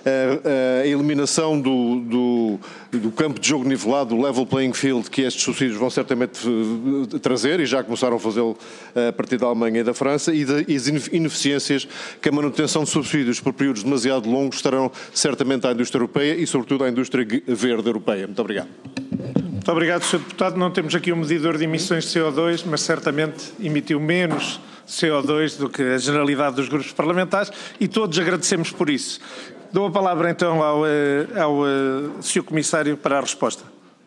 a, a eliminação do, do, do campo de jogo nivelado, do level playing field que estes subsídios vão certamente trazer, e já começaram a fazê-lo a partir da Alemanha e da França, e das ineficiências que a manutenção de subsídios por períodos demasiado longos estarão certamente à indústria europeia e, sobretudo, à indústria verde europeia. Muito obrigado. Muito obrigado, senhor Deputado. Não temos aqui um medidor de emissões de C O dois, mas certamente emitiu menos C O dois do que a generalidade dos grupos parlamentares e todos agradecemos por isso. Dou a palavra então ao, ao senhor Comissário para a resposta.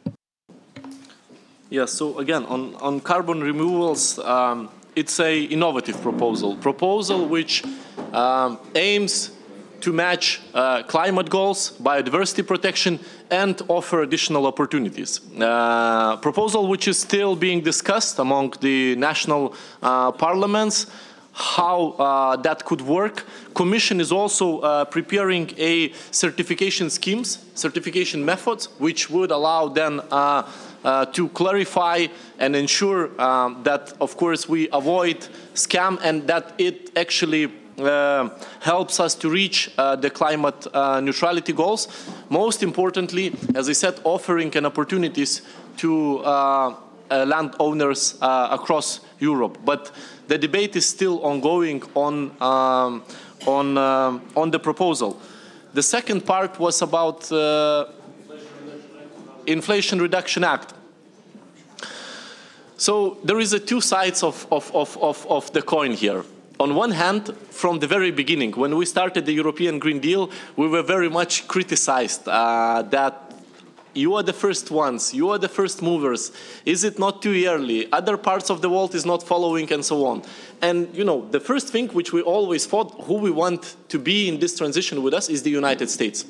Yes, so again, on, on carbon removals, um, it's a innovative proposal, proposal which um, aims to match uh, climate goals, biodiversity protection, and offer additional opportunities. Uh, proposal which is still being discussed among the national uh, parliaments, how uh, that could work. Commission is also uh, preparing a certification schemes, certification methods, which would allow then uh, uh, to clarify and ensure um, that, of course, we avoid scam and that it actually Uh, helps us to reach uh, the climate uh, neutrality goals. Most importantly, as I said, offering an opportunities to uh, uh, landowners uh, across Europe. But the debate is still ongoing on um, on uh, on the proposal. The second part was about uh, Inflation Reduction Act. So there is a two sides of of of of, of the coin here. On one hand, from the very beginning, when we started the European Green Deal, we were very much criticized uh, that you are the first ones, you are the first movers, is it not too early, other parts of the world is not following, and so on. And, you know, the first thing which we always thought, who we want to be in this transition with us is the United States.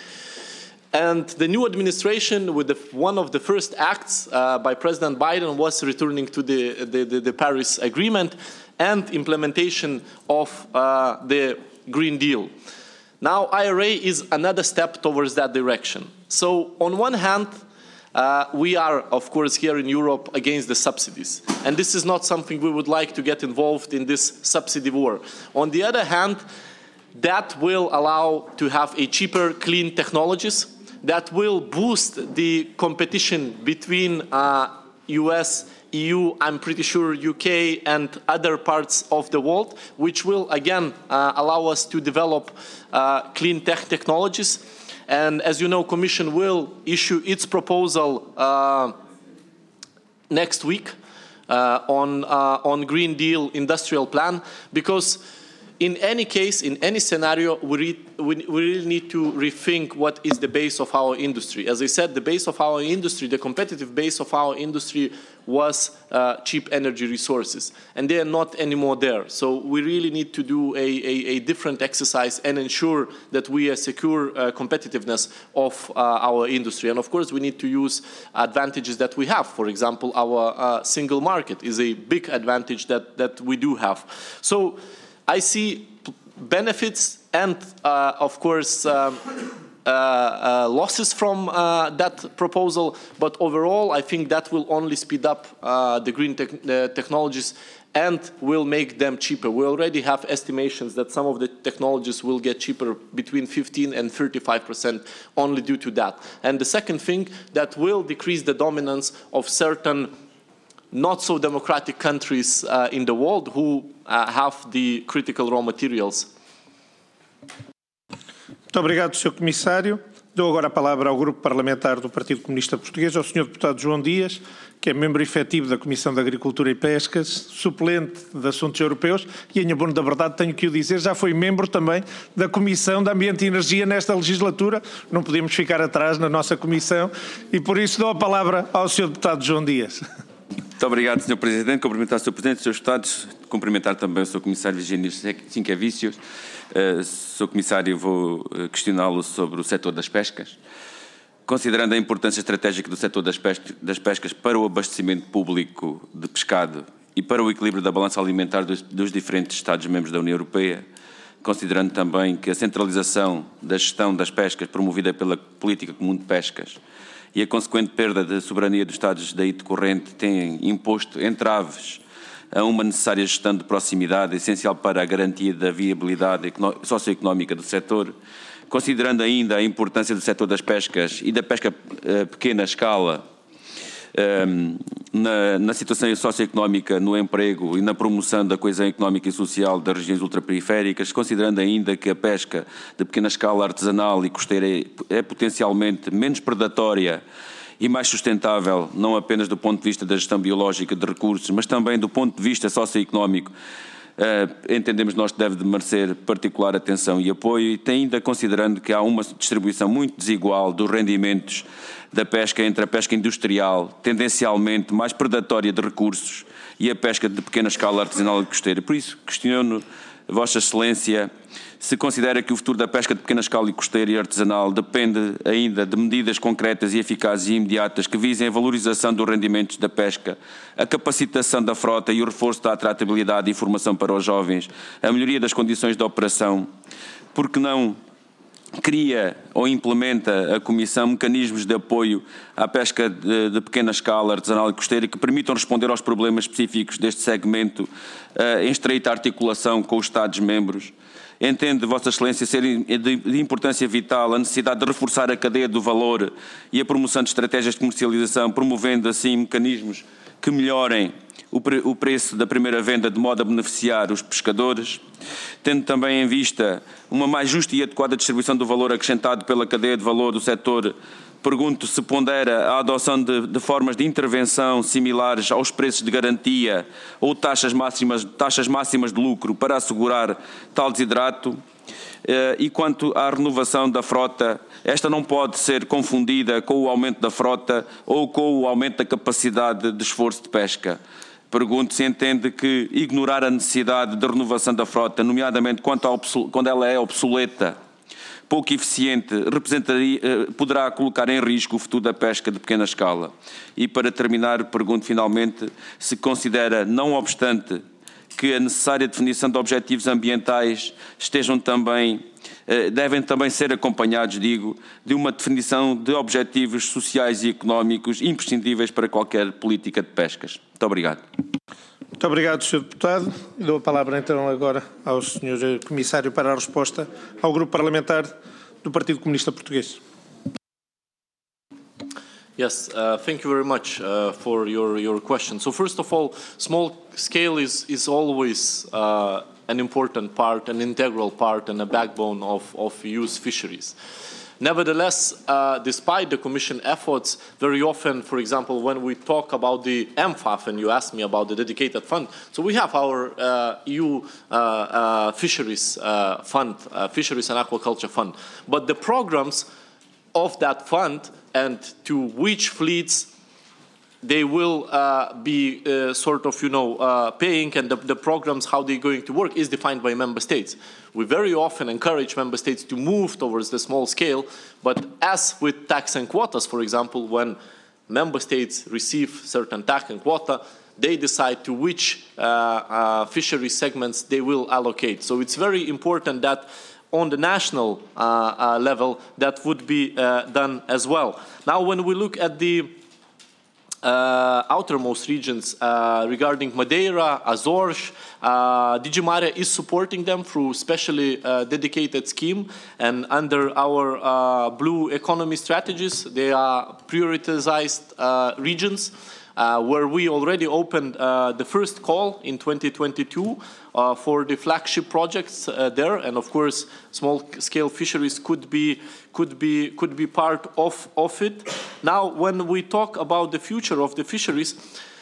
And the new administration, with the, one of the first acts uh, by President Biden, was returning to the, the, the, the Paris Agreement and implementation of uh, the Green Deal. Now, I R A is another step towards that direction. So, on one hand, uh, we are, of course, here in Europe against the subsidies. And this is not something we would like to get involved in this subsidy war. On the other hand, that will allow to have a cheaper, clean technologies that will boost the competition between uh, U S, E U, I'm pretty sure U K and other parts of the world, which will again uh, allow us to develop uh, clean tech technologies. And as you know, Commission will issue its proposal uh, next week uh, on, uh, on Green Deal industrial plan, because in any case, in any scenario, we, re we, we really need to rethink what is the base of our industry. As I said, the base of our industry, the competitive base of our industry was uh, cheap energy resources, and they are not anymore there. So we really need to do a, a, a different exercise and ensure that we uh, secure uh, competitiveness of uh, our industry. And of course, we need to use advantages that we have. For example, our uh, single market is a big advantage that, that we do have. So I see benefits and, uh, of course, um, uh, uh, losses from uh, that proposal, but overall, I think that will only speed up uh, the green te uh, technologies and will make them cheaper. We already have estimations that some of the technologies will get cheaper between fifteen and thirty-five percent only due to that. And the second thing, that will decrease the dominance of certain not so democratic countries uh, in the world who uh, have the critical raw materials. Muito obrigado, senhor Comissário. Dou agora a palavra ao Grupo Parlamentar do Partido Comunista Português, ao senhor Deputado João Dias, que é membro efetivo da Comissão de Agricultura e Pescas, suplente de Assuntos Europeus e, em abono da verdade, tenho que o dizer, já foi membro também da Comissão de Ambiente e Energia nesta legislatura. Não podemos ficar atrás na nossa comissão e, por isso, dou a palavra ao senhor Deputado João Dias. Muito obrigado, senhor Presidente. Cumprimentar o senhor Presidente, os senhores Deputados, cumprimentar também o senhor Comissário Virgínio Sinquevicius. Uh, senhor Comissário, vou questioná-lo sobre o setor das pescas. Considerando a importância estratégica do setor das pescas, das pescas para o abastecimento público de pescado e para o equilíbrio da balança alimentar dos, dos diferentes Estados-membros da União Europeia, considerando também que a centralização da gestão das pescas promovida pela Política Comum de Pescas e a consequente perda de soberania dos Estados daí decorrente têm imposto entraves a uma necessária gestão de proximidade, essencial para a garantia da viabilidade socioeconómica do setor, considerando ainda a importância do setor das pescas e da pesca a pequena escala um, na, na situação socioeconómica, no emprego e na promoção da coesão económica e social das regiões ultraperiféricas, considerando ainda que a pesca de pequena escala artesanal e costeira é, é potencialmente menos predatória e mais sustentável, não apenas do ponto de vista da gestão biológica de recursos, mas também do ponto de vista socioeconómico, Uh, entendemos nós que deve de merecer particular atenção e apoio, e ainda considerando que há uma distribuição muito desigual dos rendimentos da pesca entre a pesca industrial, tendencialmente mais predatória de recursos, e a pesca de pequena escala artesanal e costeira. Por isso, questiono Vossa Excelência se considera que o futuro da pesca de pequena escala e costeira e artesanal depende ainda de medidas concretas e eficazes e imediatas que visem a valorização dos rendimentos da pesca, a capacitação da frota e o reforço da atratividade e formação para os jovens, a melhoria das condições de operação, porque não cria ou implementa a Comissão mecanismos de apoio à pesca de, de pequena escala artesanal e costeira que permitam responder aos problemas específicos deste segmento uh, em estreita articulação com os Estados-membros. Entende, Vossa Excelência, ser de importância vital a necessidade de reforçar a cadeia do valor e a promoção de estratégias de comercialização, promovendo assim mecanismos que melhorem o, pre o preço da primeira venda de modo a beneficiar os pescadores, tendo também em vista uma mais justa e adequada distribuição do valor acrescentado pela cadeia de valor do setor. Pergunto se pondera a adoção de, de formas de intervenção similares aos preços de garantia ou taxas máximas, taxas máximas de lucro para assegurar tal desidrato. E quanto à renovação da frota, esta não pode ser confundida com o aumento da frota ou com o aumento da capacidade de esforço de pesca. Pergunto se entende que ignorar a necessidade de renovação da frota, nomeadamente quanto ao, quando ela é obsoleta, pouco eficiente, representaria, poderá colocar em risco o futuro da pesca de pequena escala. E para terminar, pergunto finalmente se considera, não obstante que a necessária definição de objetivos ambientais estejam também, devem também ser acompanhados, digo, de uma definição de objetivos sociais e económicos imprescindíveis para qualquer política de pescas. Muito obrigado. Muito obrigado, senhor Deputado. E dou a palavra então agora ao senhor Comissário para a resposta ao Grupo Parlamentar do Partido Comunista Português. Yes, uh, thank you very much uh, for your, your question. So first of all, small scale is, is always uh, an important part, an integral part and a backbone of, of E U's fisheries. Nevertheless, uh, despite the Commission efforts, very often, for example, when we talk about the M F A F, and you asked me about the dedicated fund, so we have our uh, E U uh, uh, fisheries uh, fund, uh, fisheries and aquaculture fund, but the programs of that fund and to which fleets they will uh, be uh, sort of, you know, uh, paying, and the, the programs, how they're going to work, is defined by member states. We very often encourage member states to move towards the small scale, but as with tax and quotas, for example, when member states receive certain tax and quota, they decide to which uh, uh, fishery segments they will allocate. So it's very important that on the national uh, uh, level, that would be uh, done as well. Now, when we look at the Uh, outermost regions uh, regarding Madeira, Azores, uh, D G Mare is supporting them through specially uh, dedicated scheme, and under our uh, blue economy strategies, they are prioritized uh, regions uh, where we already opened uh, the first call in twenty twenty-two uh, for the flagship projects uh, there, and of course small-scale fisheries could be could be could be part of of it. Now, when we talk about the future of the fisheries,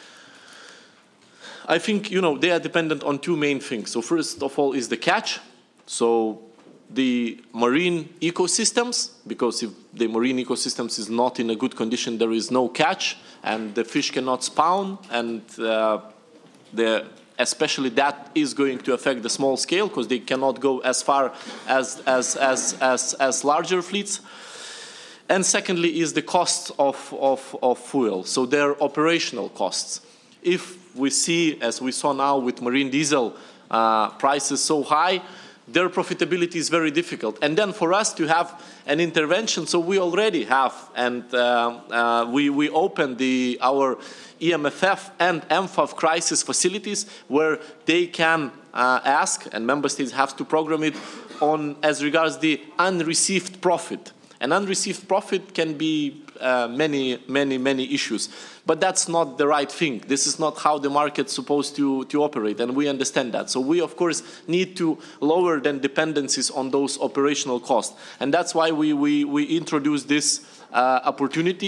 I think, you know, they are dependent on two main things. So first of all is the catch, so the marine ecosystems, because if the marine ecosystems is not in a good condition, there is no catch, and the fish cannot spawn, and uh, the especially that is going to affect the small scale, because they cannot go as far as, as, as, as, as larger fleets. And secondly is the costs of, of, of fuel, so their operational costs. If we see, as we saw now with marine diesel uh, prices so high, their profitability is very difficult. And then for us to have an intervention, so we already have, and uh, uh, we, we opened the, our E M F F and M F A F crisis facilities where they can uh, ask, and member states have to program it on as regards the unreceived profit. And unreceived profit can be uh, many, many, many issues. But that's not the right thing. This is not how the market's supposed to, to operate, and we understand that. So we, of course, need to lower the dependencies on those operational costs. And that's why we, we, we introduced this uh, opportunity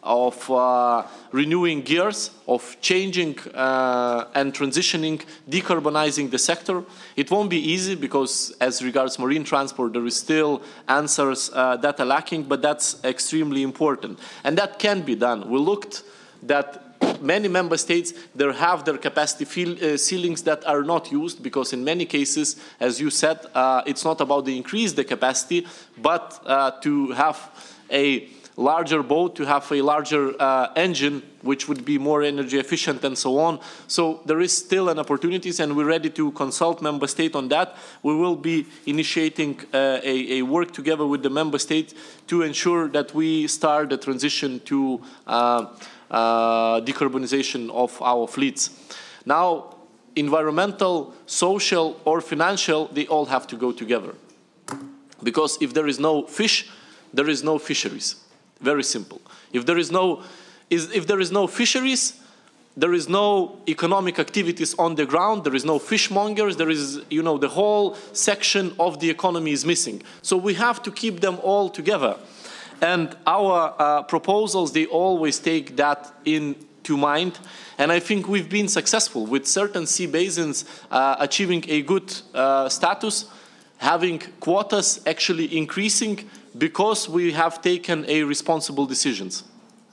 of uh, renewing gears, of changing uh, and transitioning, decarbonizing the sector. It won't be easy because as regards marine transport, there is still answers uh, that are lacking, but that's extremely important. And that can be done. We looked that many member states, they have their capacity feel, uh, ceilings that are not used because in many cases, as you said, uh, it's not about the increase the capacity, but uh, to have a larger boat, to have a larger uh, engine, which would be more energy efficient and so on. So there is still an opportunities and we're ready to consult member state on that. We will be initiating uh, a, a work together with the member state to ensure that we start the transition to uh, uh, decarbonization of our fleets. Now, environmental, social or financial, they all have to go together. Because if there is no fish, there is no fisheries. Very simple. If there is no, is, if there is no fisheries, there is no economic activities on the ground, there is no fishmongers, there is, you know, the whole section of the economy is missing. So we have to keep them all together. And our uh, proposals, they always take that into mind. And I think we've been successful with certain sea basins uh, achieving a good uh, status, having quotas actually increasing, because we have taken a responsible decisions.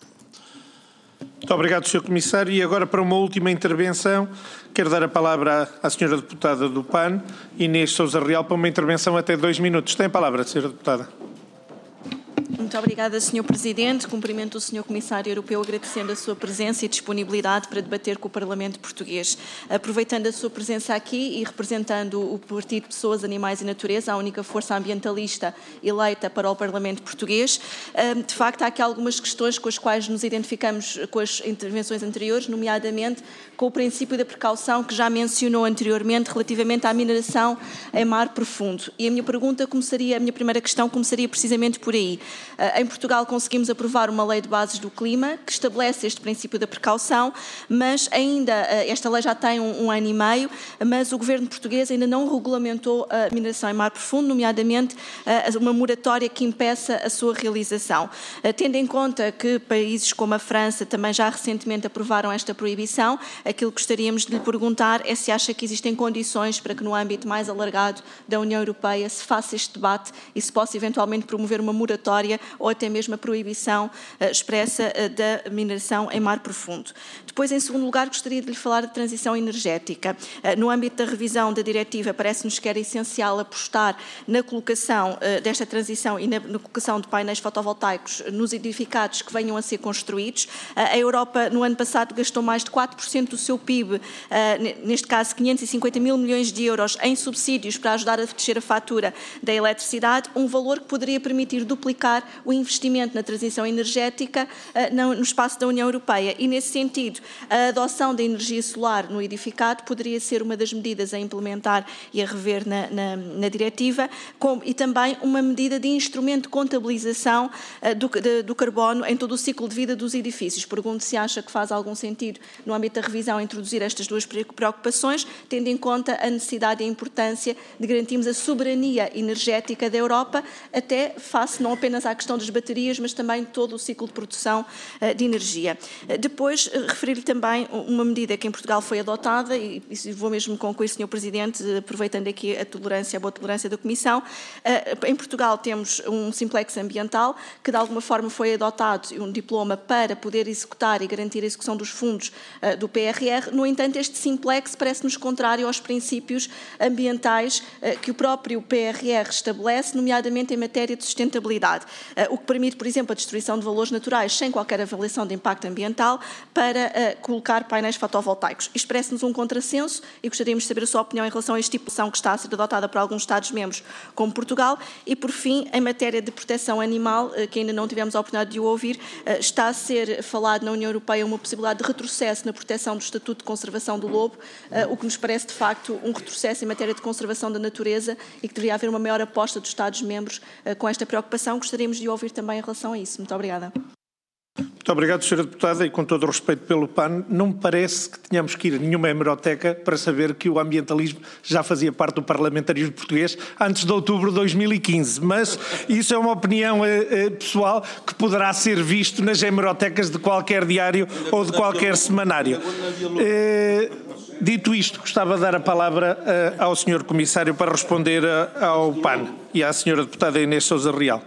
Muito obrigado, senhor Comissário. E agora, para uma última intervenção, quero dar a palavra à, à senhora deputada do P A N, Inês Sousa Real, para uma intervenção até dois minutos. Tem a palavra, senhora deputada. Muito obrigada, senhor Presidente. Cumprimento o senhor Comissário Europeu agradecendo a sua presença e disponibilidade para debater com o Parlamento Português. Aproveitando a sua presença aqui e representando o Partido Pessoas, Animais e Natureza, a única força ambientalista eleita para o Parlamento Português, de facto há aqui algumas questões com as quais nos identificamos com as intervenções anteriores, nomeadamente com o princípio da precaução que já mencionou anteriormente relativamente à mineração em mar profundo. E a minha pergunta começaria, a minha primeira questão começaria precisamente por aí. Em Portugal conseguimos aprovar uma lei de bases do clima que estabelece este princípio da precaução, mas ainda, esta lei já tem um, um ano e meio, mas o governo português ainda não regulamentou a mineração em mar profundo, nomeadamente uma moratória que impeça a sua realização. Tendo em conta que países como a França também já recentemente aprovaram esta proibição, aquilo que gostaríamos de lhe perguntar é se acha que existem condições para que no âmbito mais alargado da União Europeia se faça este debate e se possa eventualmente promover uma moratória ou até mesmo a proibição uh, expressa uh, da mineração em mar profundo. Depois, em segundo lugar, gostaria de lhe falar de transição energética. Uh, no âmbito da revisão da diretiva, parece-nos que era essencial apostar na colocação uh, desta transição e na, na colocação de painéis fotovoltaicos nos edificados que venham a ser construídos. Uh, a Europa, no ano passado, gastou mais de quatro por cento do seu P I B, uh, neste caso quinhentos e cinquenta mil milhões de euros, em subsídios para ajudar a descer a fatura da eletricidade, um valor que poderia permitir duplicar o investimento na transição energética uh, no, no espaço da União Europeia. E, nesse sentido, a adoção da energia solar no edificado poderia ser uma das medidas a implementar e a rever na, na, na diretiva, como, e também uma medida de instrumento de contabilização uh, do, de, do carbono em todo o ciclo de vida dos edifícios. Pergunto se acha que faz algum sentido, no âmbito da revisão, introduzir estas duas preocupações, tendo em conta a necessidade e a importância de garantirmos a soberania energética da Europa, até face não apenas à questão das baterias, mas também todo o ciclo de produção uh, de energia. Uh, depois, uh, referir-lhe também uma medida que em Portugal foi adotada, e, e vou mesmo concluir, senhor Presidente, uh, aproveitando aqui a tolerância, a boa tolerância da Comissão. Uh, em Portugal temos um simplex ambiental que de alguma forma foi adotado, um diploma para poder executar e garantir a execução dos fundos uh, do P R R. No entanto, este simplex parece-nos contrário aos princípios ambientais uh, que o próprio P R R estabelece, nomeadamente em matéria de sustentabilidade, uh, o que permite, por exemplo, a destruição de valores naturais sem qualquer avaliação de impacto ambiental para uh, colocar painéis fotovoltaicos. Isto parece-nos um contrassenso e gostaríamos de saber a sua opinião em relação a esta estipulação que está a ser adotada por alguns Estados-membros, como Portugal. E, por fim, em matéria de proteção animal, uh, que ainda não tivemos a oportunidade de o ouvir, uh, está a ser falado na União Europeia uma possibilidade de retrocesso na proteção do Estatuto de Conservação do Lobo, uh, o que nos parece, de facto, um retrocesso em matéria de conservação da natureza e que deveria haver uma maior aposta dos Estados-membros uh, com esta preocupação. Gostaríamos de ouvir também em relação a isso. Muito obrigada. Muito obrigado, senhora Deputada, e com todo o respeito pelo P A N, não me parece que tenhamos que ir a nenhuma hemeroteca para saber que o ambientalismo já fazia parte do parlamentarismo português antes de outubro de dois mil e quinze, mas isso é uma opinião eh, eh, pessoal que poderá ser visto nas hemerotecas de qualquer diário ou de qualquer semanário. Eh, dito isto, gostava de dar a palavra eh, ao senhor Comissário para responder a, ao P A N e à senhora Deputada Inês Sousa Real.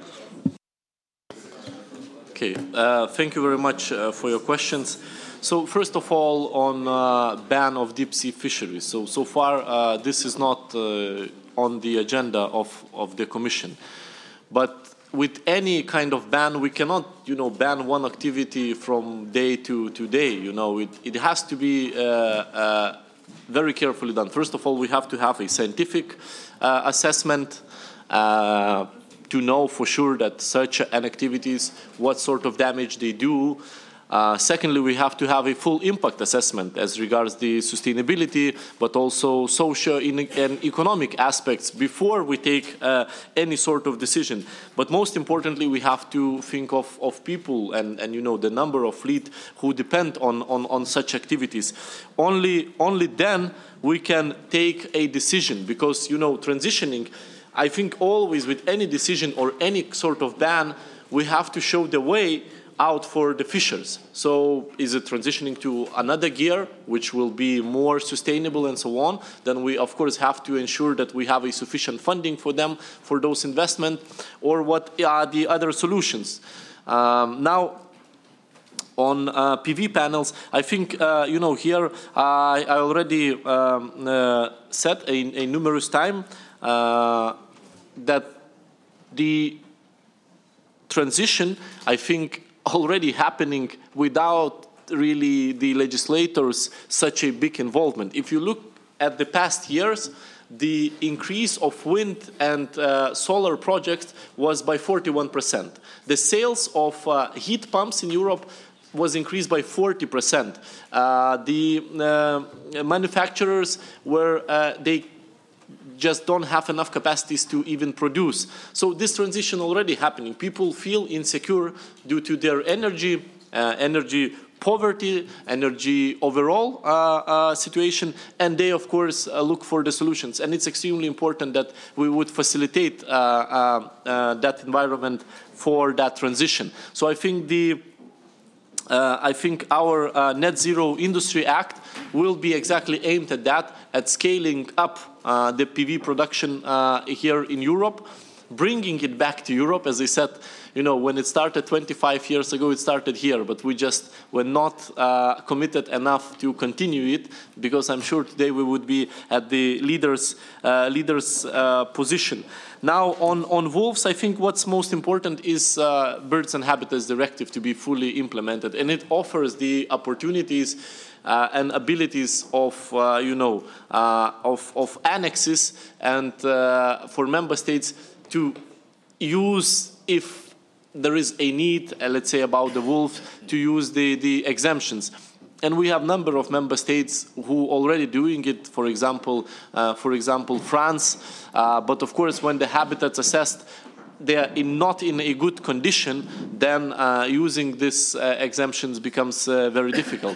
Okay, uh, thank you very much uh, for your questions. So first of all, on uh, ban of deep sea fisheries. So so far, uh, this is not uh, on the agenda of of the Commission, but with any kind of ban, we cannot, you know, ban one activity from day to to day. You know, it it has to be uh, uh, very carefully done. First of all, we have to have a scientific uh, assessment. Uh, to know for sure that such an activities, what sort of damage they do. Uh, secondly, we have to have a full impact assessment as regards the sustainability, but also social and economic aspects before we take uh, any sort of decision. But most importantly, we have to think of, of people and, and, you know, the number of fleet who depend on, on, on such activities. Only, only then we can take a decision, because, you know, transitioning, I think always with any decision or any sort of ban, we have to show the way out for the fishers. So is it transitioning to another gear, which will be more sustainable and so on? Then we, of course, have to ensure that we have a sufficient funding for them, for those investments, or what are the other solutions? Um, now, on uh, P V panels, I think, uh, you know, here uh, I already um, uh, said a, a numerous time uh, that the transition, I think, already happening without really the legislators such a big involvement. If you look at the past years, the increase of wind and uh, solar projects was by forty-one percent. The sales of uh, heat pumps in Europe was increased by forty percent. Uh, the uh, manufacturers were, uh, they just don't have enough capacities to even produce. So this transition already happening. People feel insecure due to their energy, uh, energy poverty, energy overall uh, uh, situation, and they, of course, uh, look for the solutions. And it's extremely important that we would facilitate uh, uh, uh, that environment for that transition. So I think the Uh, I think our uh, Net Zero Industry Act will be exactly aimed at that, at scaling up uh, the P V production uh, here in Europe, bringing it back to Europe. As I said, you know, when it started twenty-five years ago, it started here, but we just were not uh, committed enough to continue it, because I'm sure today we would be at the leaders, uh, leaders uh, position. Now, on, on wolves, I think what's most important is uh, Birds and Habitats Directive to be fully implemented, and it offers the opportunities uh, and abilities of, uh, you know, uh, of, of annexes and uh, for member states to use, if there is a need, uh, let's say about the wolf, to use the, the exemptions. And we have a number of member states who are already doing it, for example, uh, for example, France. Uh, but of course, when the habitats assessed, they are in, not in a good condition, then uh, using these uh, exemptions becomes uh, very difficult.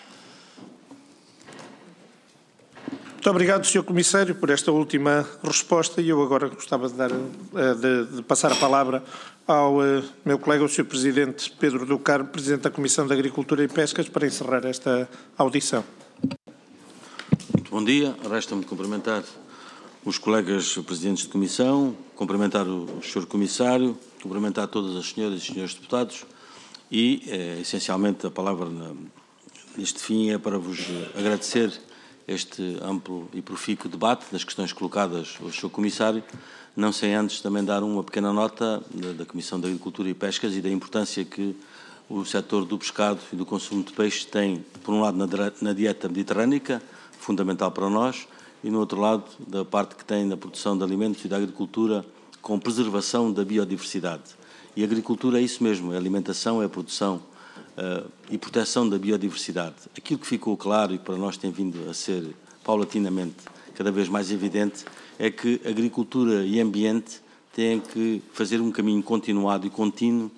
Muito obrigado, senhor Comissário, por esta última resposta, e eu agora gostava de, dar, de, de passar a palavra ao uh, meu colega, o senhor Presidente Pedro do Carmo, Presidente da Comissão de Agricultura e Pescas, para encerrar esta audição. Muito bom dia. Resta-me cumprimentar os colegas presidentes de comissão, cumprimentar o senhor Comissário, cumprimentar todas as senhoras e senhores deputados e, eh, essencialmente, a palavra na, neste fim é para vos agradecer este amplo e profícuo debate das questões colocadas ao senhor Comissário, não sem antes também dar uma pequena nota da, da Comissão de Agricultura e Pescas e da importância que o setor do pescado e do consumo de peixe tem, por um lado, na, na dieta mediterrânica, fundamental para nós, e, no outro lado, da parte que tem na produção de alimentos e da agricultura com preservação da biodiversidade. E a agricultura é isso mesmo, é alimentação, é produção uh, e proteção da biodiversidade. Aquilo que ficou claro e que para nós tem vindo a ser paulatinamente cada vez mais evidente é que agricultura e ambiente têm que fazer um caminho continuado e contínuo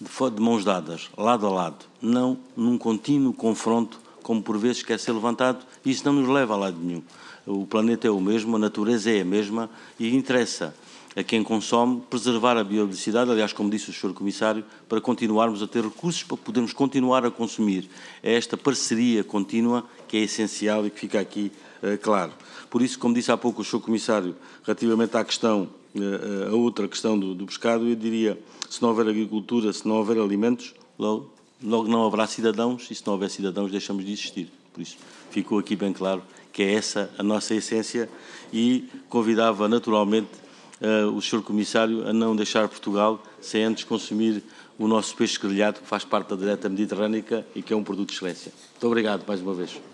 de, de mãos dadas, lado a lado, não num contínuo confronto, como por vezes quer ser levantado, e isso não nos leva a lado nenhum. O planeta é o mesmo, a natureza é a mesma e interessa a quem consome preservar a biodiversidade, aliás, como disse o senhor Comissário, para continuarmos a ter recursos para podermos continuar a consumir. É esta parceria contínua que é essencial e que fica aqui uh, claro. Por isso, como disse há pouco o senhor Comissário, relativamente à questão, uh, a outra questão do, do pescado, eu diria, se não houver agricultura, se não houver alimentos, logo, logo não haverá cidadãos, e se não houver cidadãos deixamos de existir. Por isso, ficou aqui bem claro que é essa a nossa essência e convidava naturalmente Uh, o senhor Comissário a não deixar Portugal sem antes consumir o nosso peixe grelhado, que faz parte da dieta mediterrânica e que é um produto de excelência. Muito obrigado mais uma vez.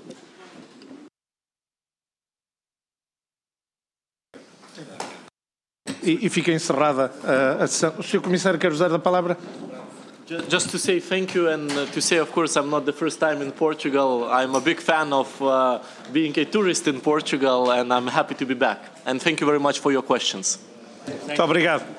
E, e fica encerrada a, a sessão. O senhor Comissário quer usar a palavra? Just to say thank you and uh, to say, of course, I'm not the first time in Portugal. I'm a big fan of uh, being a tourist in Portugal and I'm happy to be back. And thank you very much for your questions. Muito obrigado.